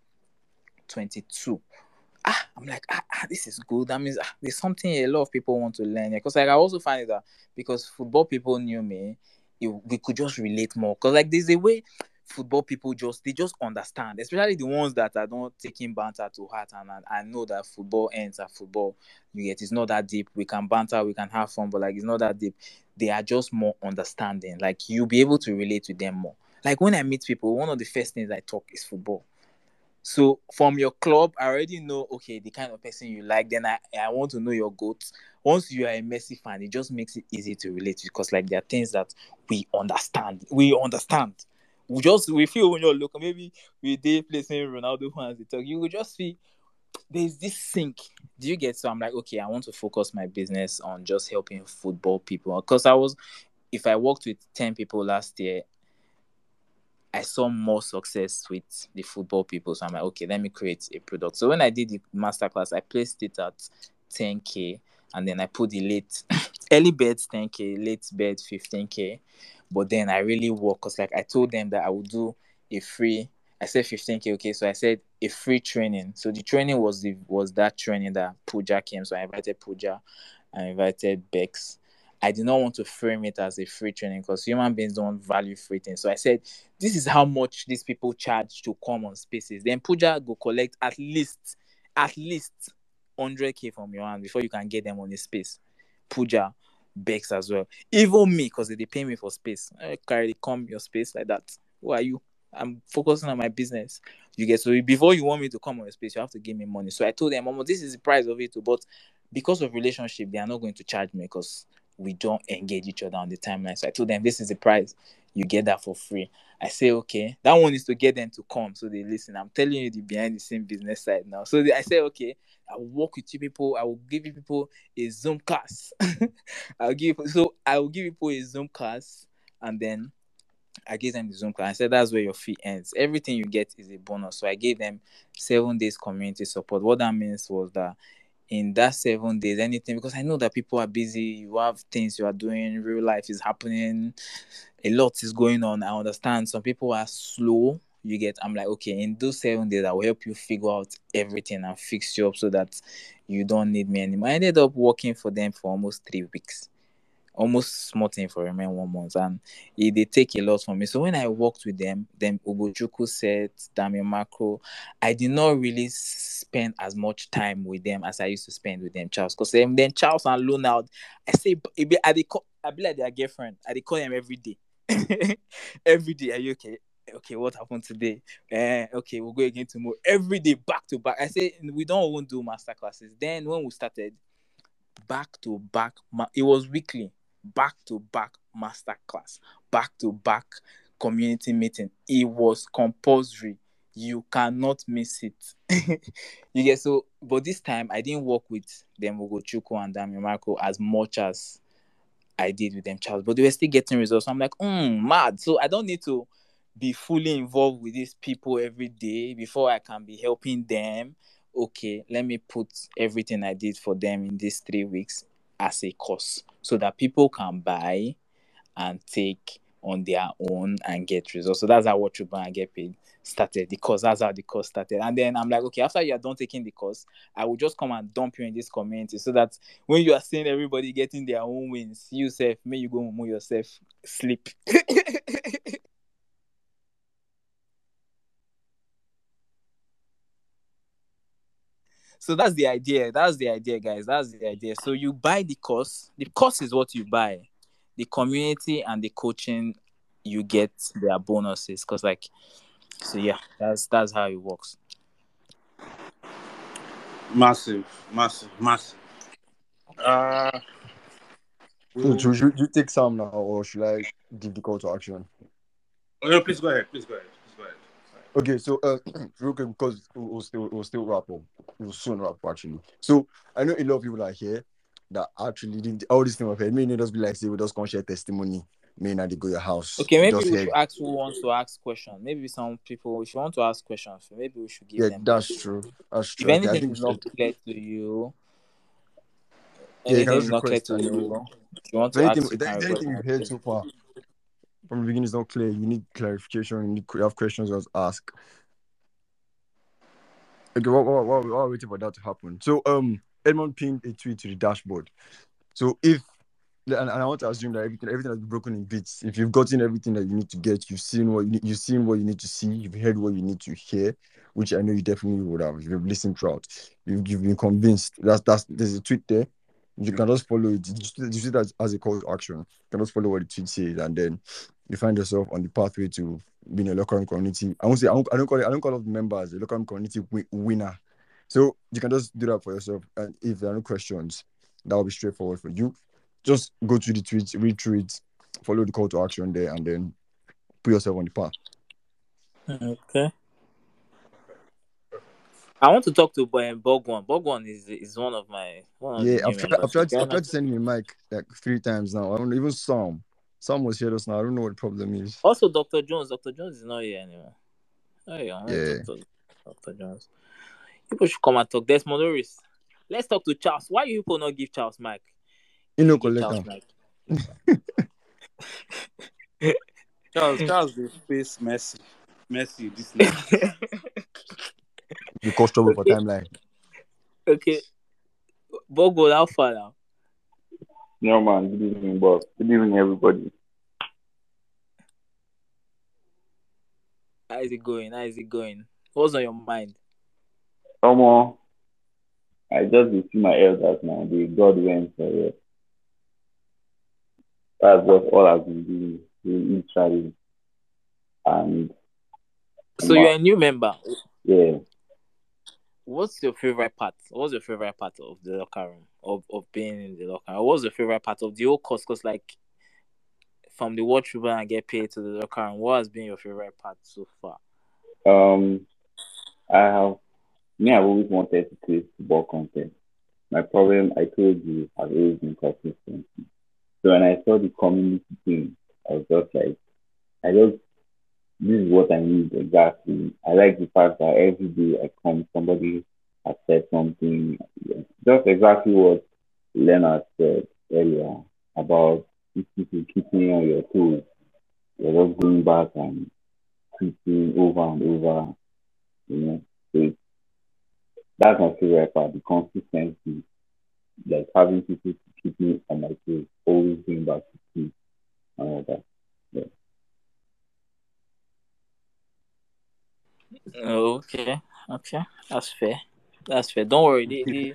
22. I'm like, this is good. That means there's something a lot of people want to learn. Because like I also find that because football people knew me, we could just relate more. Because like there's a way football people just understand, especially the ones that are not taking banter to heart. And I know that football ends at football. You get it's not that deep. We can banter, we can have fun, but like it's not that deep. They are just more understanding. Like you'll be able to relate to them more. Like when I meet people, one of the first things I talk is football. So from your club, I already know, okay, the kind of person you like. Then I want to know your goats. Once you are a Messi fan, it just makes it easy to relate to because like there are things that we understand. We understand. We feel when you're local, maybe we did placing Ronaldo fans they talk, you will just feel there's this sync. Do you get so I'm like, okay, I want to focus my business on just helping football people. Because if I worked with 10 people last year, I saw more success with the football people. So I'm like, okay, let me create a product. So when I did the masterclass, I placed it at 10K and then I put the late early bets 10K, late bet 15K. But then I really work because like I told them that I would do a free. I said 15K, okay. So I said a free training. So the training was that training that Pooja came. So I invited Pooja, I invited Bex. I did not want to frame it as a free training because human beings don't value free things. So I said, this is how much these people charge to come on spaces. Then Pooja go collect at least 100K from your hand before you can get them on the space. Pooja, Bex as well. Even me, because they pay me for space. I carry come your space like that. Who are you? I'm focusing on my business. You get so before you want me to come on your space, you have to give me money. So I told them, Mama, this is the price of it too. But because of relationship, they are not going to charge me because we don't engage each other on the timeline. So I told them, this is the price. You get that for free. I say, okay. That one is to get them to come so they listen. I'm telling you the behind the scene business side now. So I say, okay, I will work with you people. I will give you people a Zoom class. I will give people a Zoom class and then I gave them the Zoom class. I said that's where your fee ends. Everything you get is a bonus. So I gave them 7 days community support. What that means was that in that 7 days, anything, because I know that people are busy, you have things you are doing, real life is happening, a lot is going on. I understand some people are slow. You get, I'm like, okay, in those 7 days, I will help you figure out everything and fix you up so that you don't need me anymore. I ended up working for them for almost 3 weeks. Almost small thing for remain 1 month, and they take a lot from me. So when I worked with them Ugochukwu said, Damian Macro, I did not really spend as much time with them as I used to spend with them Charles, because then Charles and Lonald, I say I be like their girlfriend. I dey call them every day. Every day. Are you okay? Okay, what happened today? Okay, we'll go again tomorrow. Every day, back to back. I say we don't even do master classes. Then when we started, back to back, it was weekly, back to back master class, back to back community meeting. It was compulsory. You cannot miss it. You get so, but this time I didn't work with them Ugochukwu and Damian Marco as much as I did with them Charles, but they were still getting results. So I'm like, mad. So I don't need to be fully involved with these people every day before I can be helping them. Okay, let me put everything I did for them in these 3 weeks as a course so that people can buy and take on their own and get results. So that's how What You Buy and Get Paid started. The course, that's how the course started. And then I'm like, okay, after you are done taking the course, I will just come and dump you in this community so that when you are seeing everybody getting their own wins, you self, may you go move yourself, sleep. So that's the idea. That's the idea, guys. That's the idea. So you buy the course. The course is what you buy. The community and the coaching, you get their bonuses. Cause like, so yeah, that's how it works. Massive, massive, massive. Uh, So should you take some now, or should I give the call to action? no, please go ahead. Please go ahead. Please go ahead. Okay, so real quick, because we'll still wrap up. We'll soon wrap up actually. So I know a lot of people are here that actually didn't all this thing I've heard. May just be like say we just come share testimony. May not they go your house. Okay, maybe Just we heard. should ask who wants to ask questions. Maybe some people, if you want to ask questions, maybe we should give Yeah, them the. that's true. That's If true. I anything think we is not should. clear to you, Yeah, you can anything just is not clear request to and then you, if you want if to anything ask, you if can request. anything you've heard so far from the beginning is not clear, you need clarification, you have questions, just ask. Okay, while waiting for that to happen. So Edmond pinned a tweet to the dashboard. So if and I want to assume that everything has been broken in bits. If you've gotten everything that you need to get, you've seen what you need to see, you've heard what you need to hear, which I know you definitely would have. You've listened throughout. You've been convinced. That's there's a tweet there. You can just follow it. You see that as a call to action. You can just follow what the tweet says, and then you find yourself on the pathway to being a local community. I won't say I don't call it members, a local community winner. So you can just do that for yourself. And if there are no questions, that will be straightforward for you. Just go to the tweet, read through it, follow the call to action there, and then put yourself on the path. Okay. I want to talk to Bogwan. Bogwan is one of the Yeah, new members. So I've join tried us. to send him a mic like 3 times now. I don't even Sam. Sam was here just now. I don't know what the problem is. Also, Dr. Jones. Dr. Jones is not here anymore. Oh yeah, I want to Yeah. talk to Dr. Jones. People should come and talk. There's Monoris. Let's talk to Charles. Why you people not give Charles mic? You You know, should give collect Charles him. mic. Charles, the face Messi this night. You cause trouble for Okay, timeline. okay. Bogo, how far now? No man, good evening, boss. Good evening, everybody. How is it going? How is it going? What's on your mind? Omo, I just dey see my elders now. They God went for it. That's what all I've been doing literally. And So you're a new member. yeah, What's your favorite part? What's your favorite part of the locker room? Of being in the locker room? What's your favorite part of the whole course? Because like from the watch people and get paid to the locker room, what has been your favorite part so far? um, I have I've always wanted to create football content. My problem, I told you, has always been consistency. So when I saw the community thing, I was just like, I just this is what I need exactly. I like the fact that every day I come, somebody has said something, just exactly what Leonard said earlier about if people keeping on your toes, you're just going back and tweeting over and over, you know. So that's my favorite part, the consistency, like having people to keep me on my toes, always going back to tweet and all that. Yeah. Oh, okay, okay, that's fair. That's fair. Don't worry.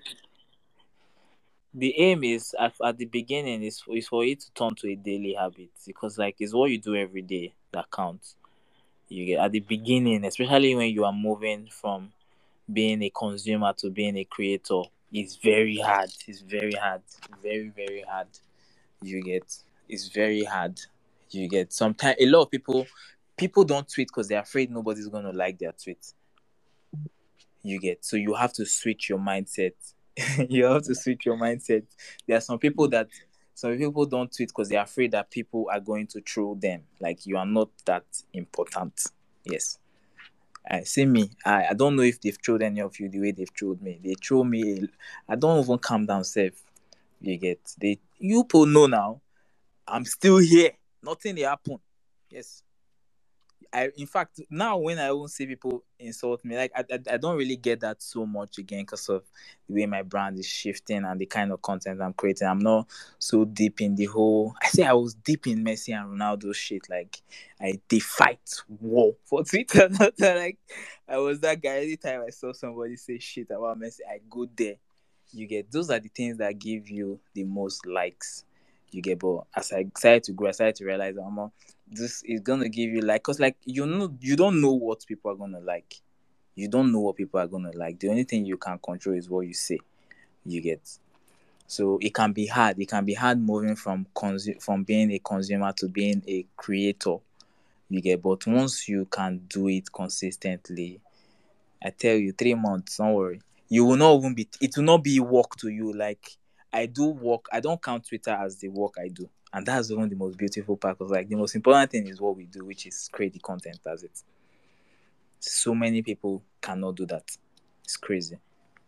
The aim is at the beginning is for it to turn to a daily habit because like it's what you do every day that counts. You get at the beginning, especially when you are moving from being a consumer to being a creator, it's very hard. It's very hard. Very, very hard. You get it's very hard. You get sometimes a lot of people don't tweet because they're afraid nobody's gonna like their tweet. You get so you have to switch your mindset. You have to switch your mindset. There are some people don't tweet because they're afraid that people are going to troll them. Like you are not that important. Yes. I see me. I don't know if they've trolled any of you the way they've trolled me. They troll me. I don't even calm down safe. You get you people know now. I'm still here. Nothing happen. Yes. In fact now when I won't see people insult me, like I don't really get that so much again because of the way my brand is shifting and the kind of content I'm creating. I'm not so deep in the whole. I say I was deep in Messi and Ronaldo shit. Like they fight war for Twitter. Not that, like I was that guy. Anytime I saw somebody say shit about Messi, I go there. You get those are the things that give you the most likes. You get, but as I started to grow, I started to realize this is gonna give you like, cause like you don't know what people are gonna like. You don't know what people are gonna like. The only thing you can control is what you say. You get. So it can be hard. It can be hard moving from being a consumer to being a creator. You get, but once you can do it consistently, I tell you, 3 months, don't worry. You will not even be, it will not be work to you. Like, I do work, I don't count Twitter as the work I do. And that's even the most beautiful part. Because, like, the most important thing is what we do, which is create the content. That's it. So many people cannot do that. It's crazy.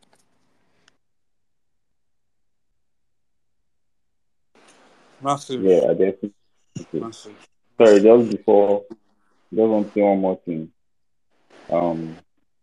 Massive, Yeah, I definitely. massive. Sorry, just before, just want to say one more thing. Um,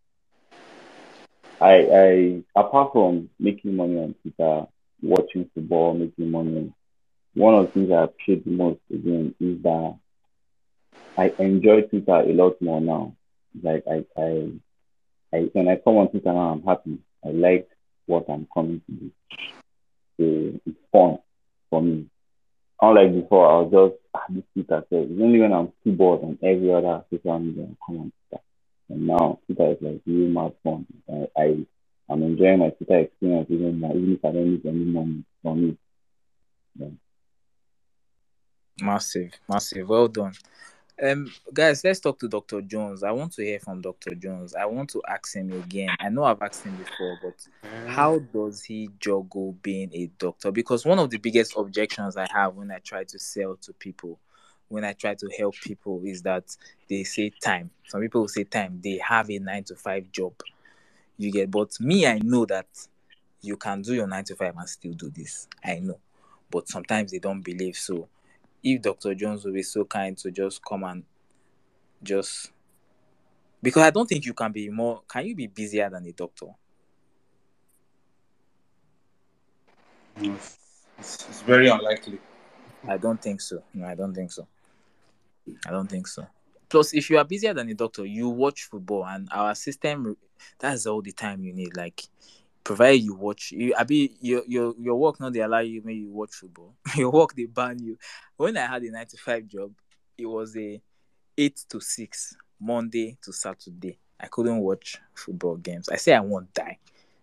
apart from making money on Twitter, watching football, making money, one of the things I appreciate the most again is that I enjoy Twitter a lot more now. Like I when I come on Twitter now, I'm happy. I like what I'm coming to do. So it's fun for me. Unlike before, I was just this Twitter. So it's only when I'm too bored on every other social media I come on Twitter. And now Twitter is like really mad fun. I'm enjoying my Twitter experience even more, even if I don't make any money from it. Yeah. Massive, massive. Well done. Guys, let's talk to Dr. Jones. I want to hear from Dr. Jones. I want to ask him again. I know I've asked him before, but how does he juggle being a doctor? Because one of the biggest objections I have when I try to sell to people, when I try to help people, is that they say time. Some people will say time. They have a 9 to 5 job. You get, but me, I know that you can do your 9 to 5 and still do this. I know, but sometimes they don't believe. So, if Dr. Jones will be so kind to just come and just, because I don't think you can be more. Can you be busier than a doctor? No, it's very unlikely. I don't think so. No, I don't think so. I don't think so. Plus, if you are busier than a doctor, you watch football, and our system, that's all the time you need. Like, provided you watch, you, I be your work not they allow you when you watch football. Your work they ban you. When I had a 9 to 5 job, it was a 8 to 6, Monday to Saturday. I couldn't watch football games. I say I won't die.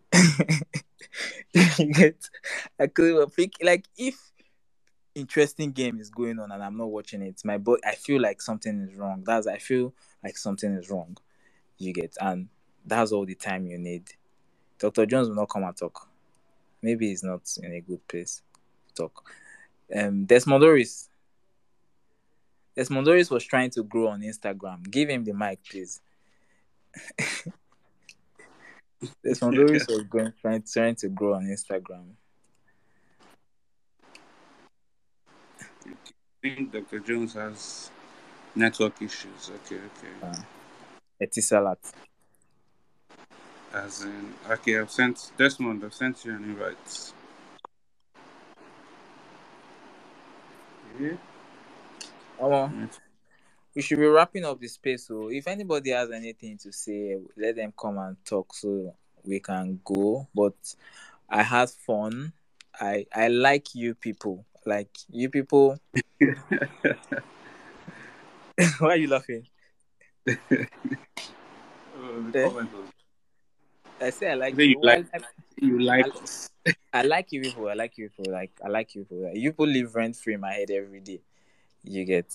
You get, I couldn't pick, like, if interesting game is going on and I'm not watching it, my body, I feel like something is wrong. That's I feel like something is wrong. You get, and that's all the time you need. Dr. Jones will not come and talk. Maybe he's not in a good place to talk. Desmond Doris. Desmond Doris was trying to grow on Instagram. Give him the mic, please. Desmond Doris was trying to grow on Instagram. I think Dr. Jones has network issues. Okay. Etisalat. As in, okay, I've sent Desmond. I've sent you an invite. Yeah. We should be wrapping up the space. So if anybody has anything to say, let them come and talk so we can go. But I had fun. I like you people. Like you people. Why are you laughing? The Eh? comment was. I say I like Then you. Well, you like I, us. I like you people. I like you people. Like I like you people. You people live rent free in my head every day. You get.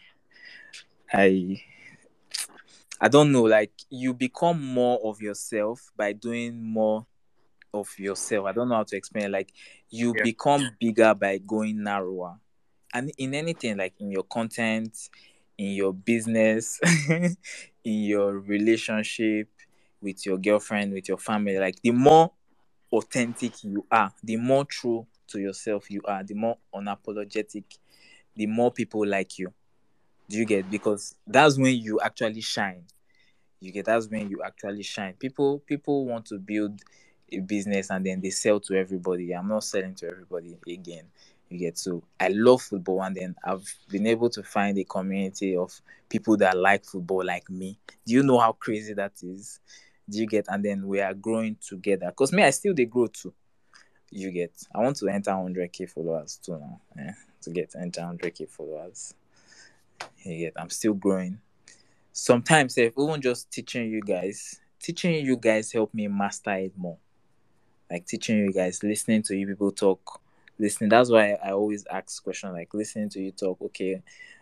I I don't know. Like you become more of yourself by doing more of yourself. I don't know how to explain it. Like you Yeah. become bigger by going narrower. And in anything, like in your content, in your business, in your relationship with your girlfriend, with your family, like the more authentic you are, the more true to yourself you are, the more unapologetic, the more people like you. Do you get? Because that's when you actually shine. You get, that's when you actually shine. People want to build a business and then they sell to everybody. I'm not selling to everybody again. You get, so I love football and then I've been able to find a community of people that like football like me. Do you know how crazy that is? Do you get? And then we are growing together. Because me, I still they grow too. You get, I want to enter 100k followers too now. To get enter 100k followers. You get, I'm still growing. Sometimes if even just teaching you guys help me master it more. Like teaching you guys, listening to you people talk, listening. That's why I always ask questions like listening to you talk. Okay,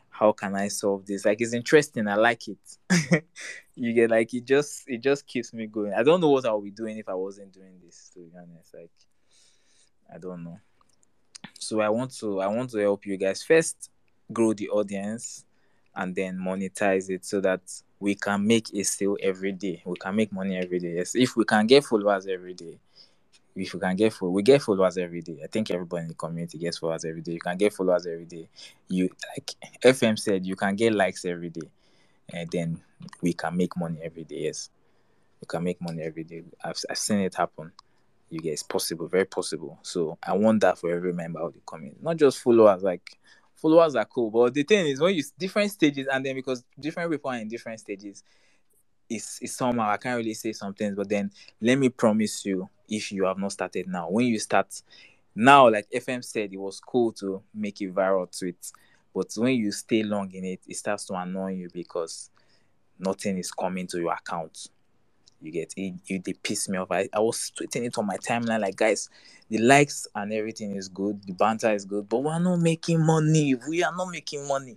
how can I solve this? Like it's interesting. I like it. You get like it just keeps me going. I don't know what I would be doing if I wasn't doing this. To be honest, like I don't know. So I want to help you guys first grow the audience and then monetize it so that we can make a sale every day. We can make money every day. Yes, if we can get followers every day, if we can we get followers every day. I think everybody in the community gets followers every day. You can get followers every day. You like FM said, you can get likes every day, and then we can make money every day. Yes, we can make money every day. I've seen it happen. You get it's possible, very possible. So I want that for every member of the community, not just followers. Like followers are cool, but the thing is when you different stages, and then because different people are in different stages, it's somehow I can't really say some things. But then let me promise you, if you have not started now, when you start now, like FM said, it was cool to make a viral tweet, but when you stay long in it, it starts to annoy you because nothing is coming to your account. You get it, they piss me off. I was tweeting it on my timeline like, guys, the likes and everything is good, the banter is good, but we're not making money. We are not making money.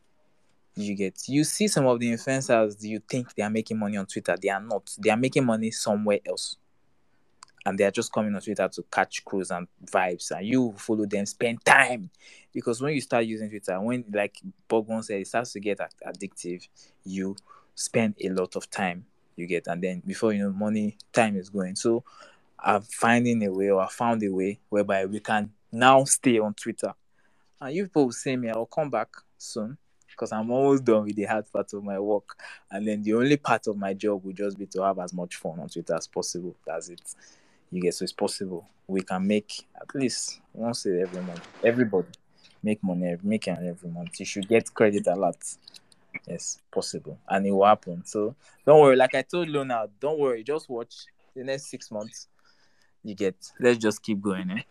You see some of the influencers, you think they are making money on Twitter. They are not. They are making money somewhere else. And they are just coming on Twitter to catch crews and vibes. And you follow them, spend time. Because when you start using Twitter, when like Bogwan said, it starts to get addictive, you spend a lot of time. You get, and then before you know, time is going. So I'm finding a way, or I found a way whereby we can now stay on Twitter. And you people will say me, I'll come back soon because I'm almost done with the hard part of my work. And then the only part of my job will just be to have as much fun on Twitter as possible. That's it. You get, so it's possible. We can make at least once every month. Everybody make money, every month. You should get credit a lot. Yes, possible. And it will happen. So don't worry. Like I told Luna, don't worry. Just watch the next 6 months. You get, let's just keep going, eh?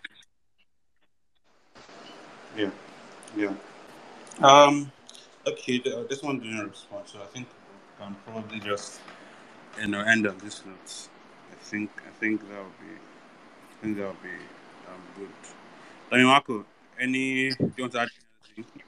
Yeah, yeah. Okay. This one didn't respond, so I think we can probably just end on this note. I think that would be. I think that would be good. I mean, Marco, do you want to add anything?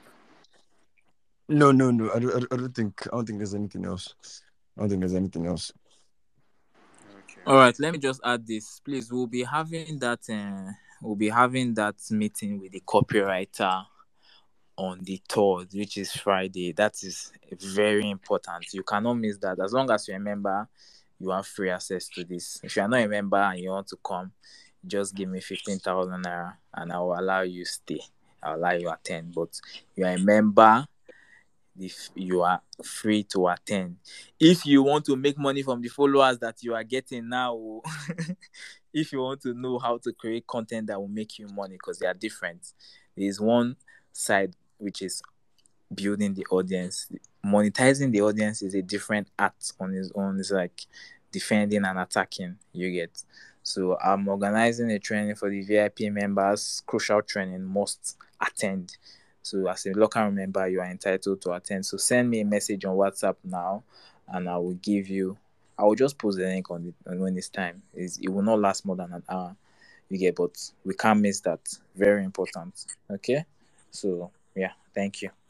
No, no, no. I don't think there's anything else. I don't think there's anything else. Okay. All right, let me just add this. Please, we'll be having that. We'll be having that meeting with the copywriter on the 3rd, which is Friday. That is very important. You cannot miss that. As long as you're a member, you have free access to this. If you're not a member and you want to come, just give me 15,000 naira and I will allow you stay. I'll allow you attend. But you are a member, if you are free to attend. If you want to make money from the followers that you are getting now, if you want to know how to create content that will make you money, because they are different. There is one side which is building the audience. Monetizing the audience is a different art on its own. It's like defending and attacking. You get. So I'm organizing a training for the VIP members. Crucial training, must attend. So as a local member, you are entitled to attend. So send me a message on WhatsApp now, and I will give you. I will just post the link on it when it's time. It will not last more than an hour. You get, but we can't miss that. Very important. Okay. So yeah, thank you.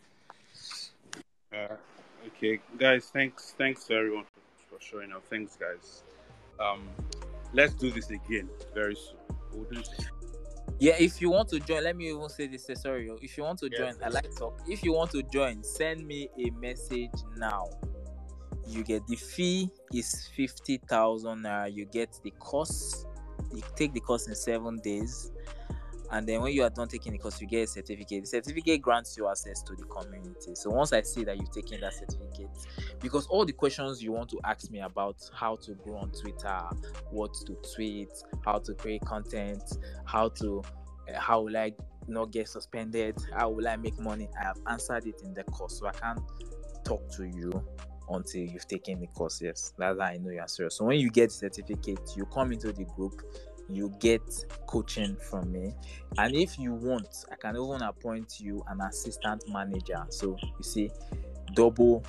Uh, okay, guys. Thanks to everyone for showing up. Thanks, guys. Um, let's do this again very soon. We'll do this. Yeah, if you want to join, let me even say this. Sorry, if you want to join, Yes. I like talk. If you want to join, send me a message now. You get, the fee is 50,000 naira. You get the course. You take the course in 7 days, and then when you are done taking the course, you get a certificate. The certificate grants you access to the community. So once I see that you've taken that certificate, because all the questions you want to ask me about how to grow on Twitter, what to tweet, how to create content, how will I not get suspended, how will I make money, I have answered it in the course. So I can't talk to you until you've taken the course. Yes, that's how I know you're serious. So when you get the certificate, you come into the group, you get coaching from me, and if you want, I can even appoint you an assistant manager. So you see, double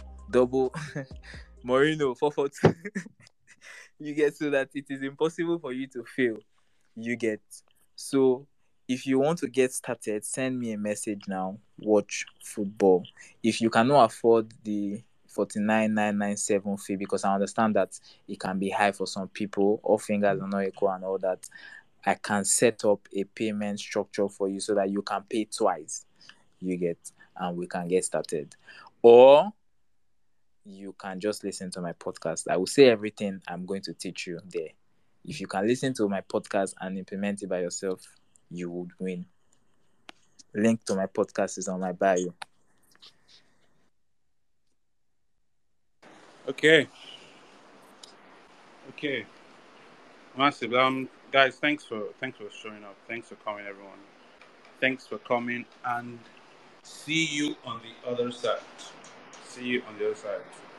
Moreno 442. You get, so that it is impossible for you to fail. You get. So if you want to get started, send me a message now. Watch football. If you cannot afford the 49,997 fee, because I understand that it can be high for some people, all fingers are not equal and all that, I can set up a payment structure for you so that you can pay twice. You get, and we can get started. Or you can just listen to my podcast. I will say everything I'm going to teach you there. If you can listen to my podcast and implement it by yourself, you would win. Link to my podcast is on my bio. Okay. Massive. Guys, thanks for showing up. Thanks for coming, everyone. Thanks for coming, and see you on the other side.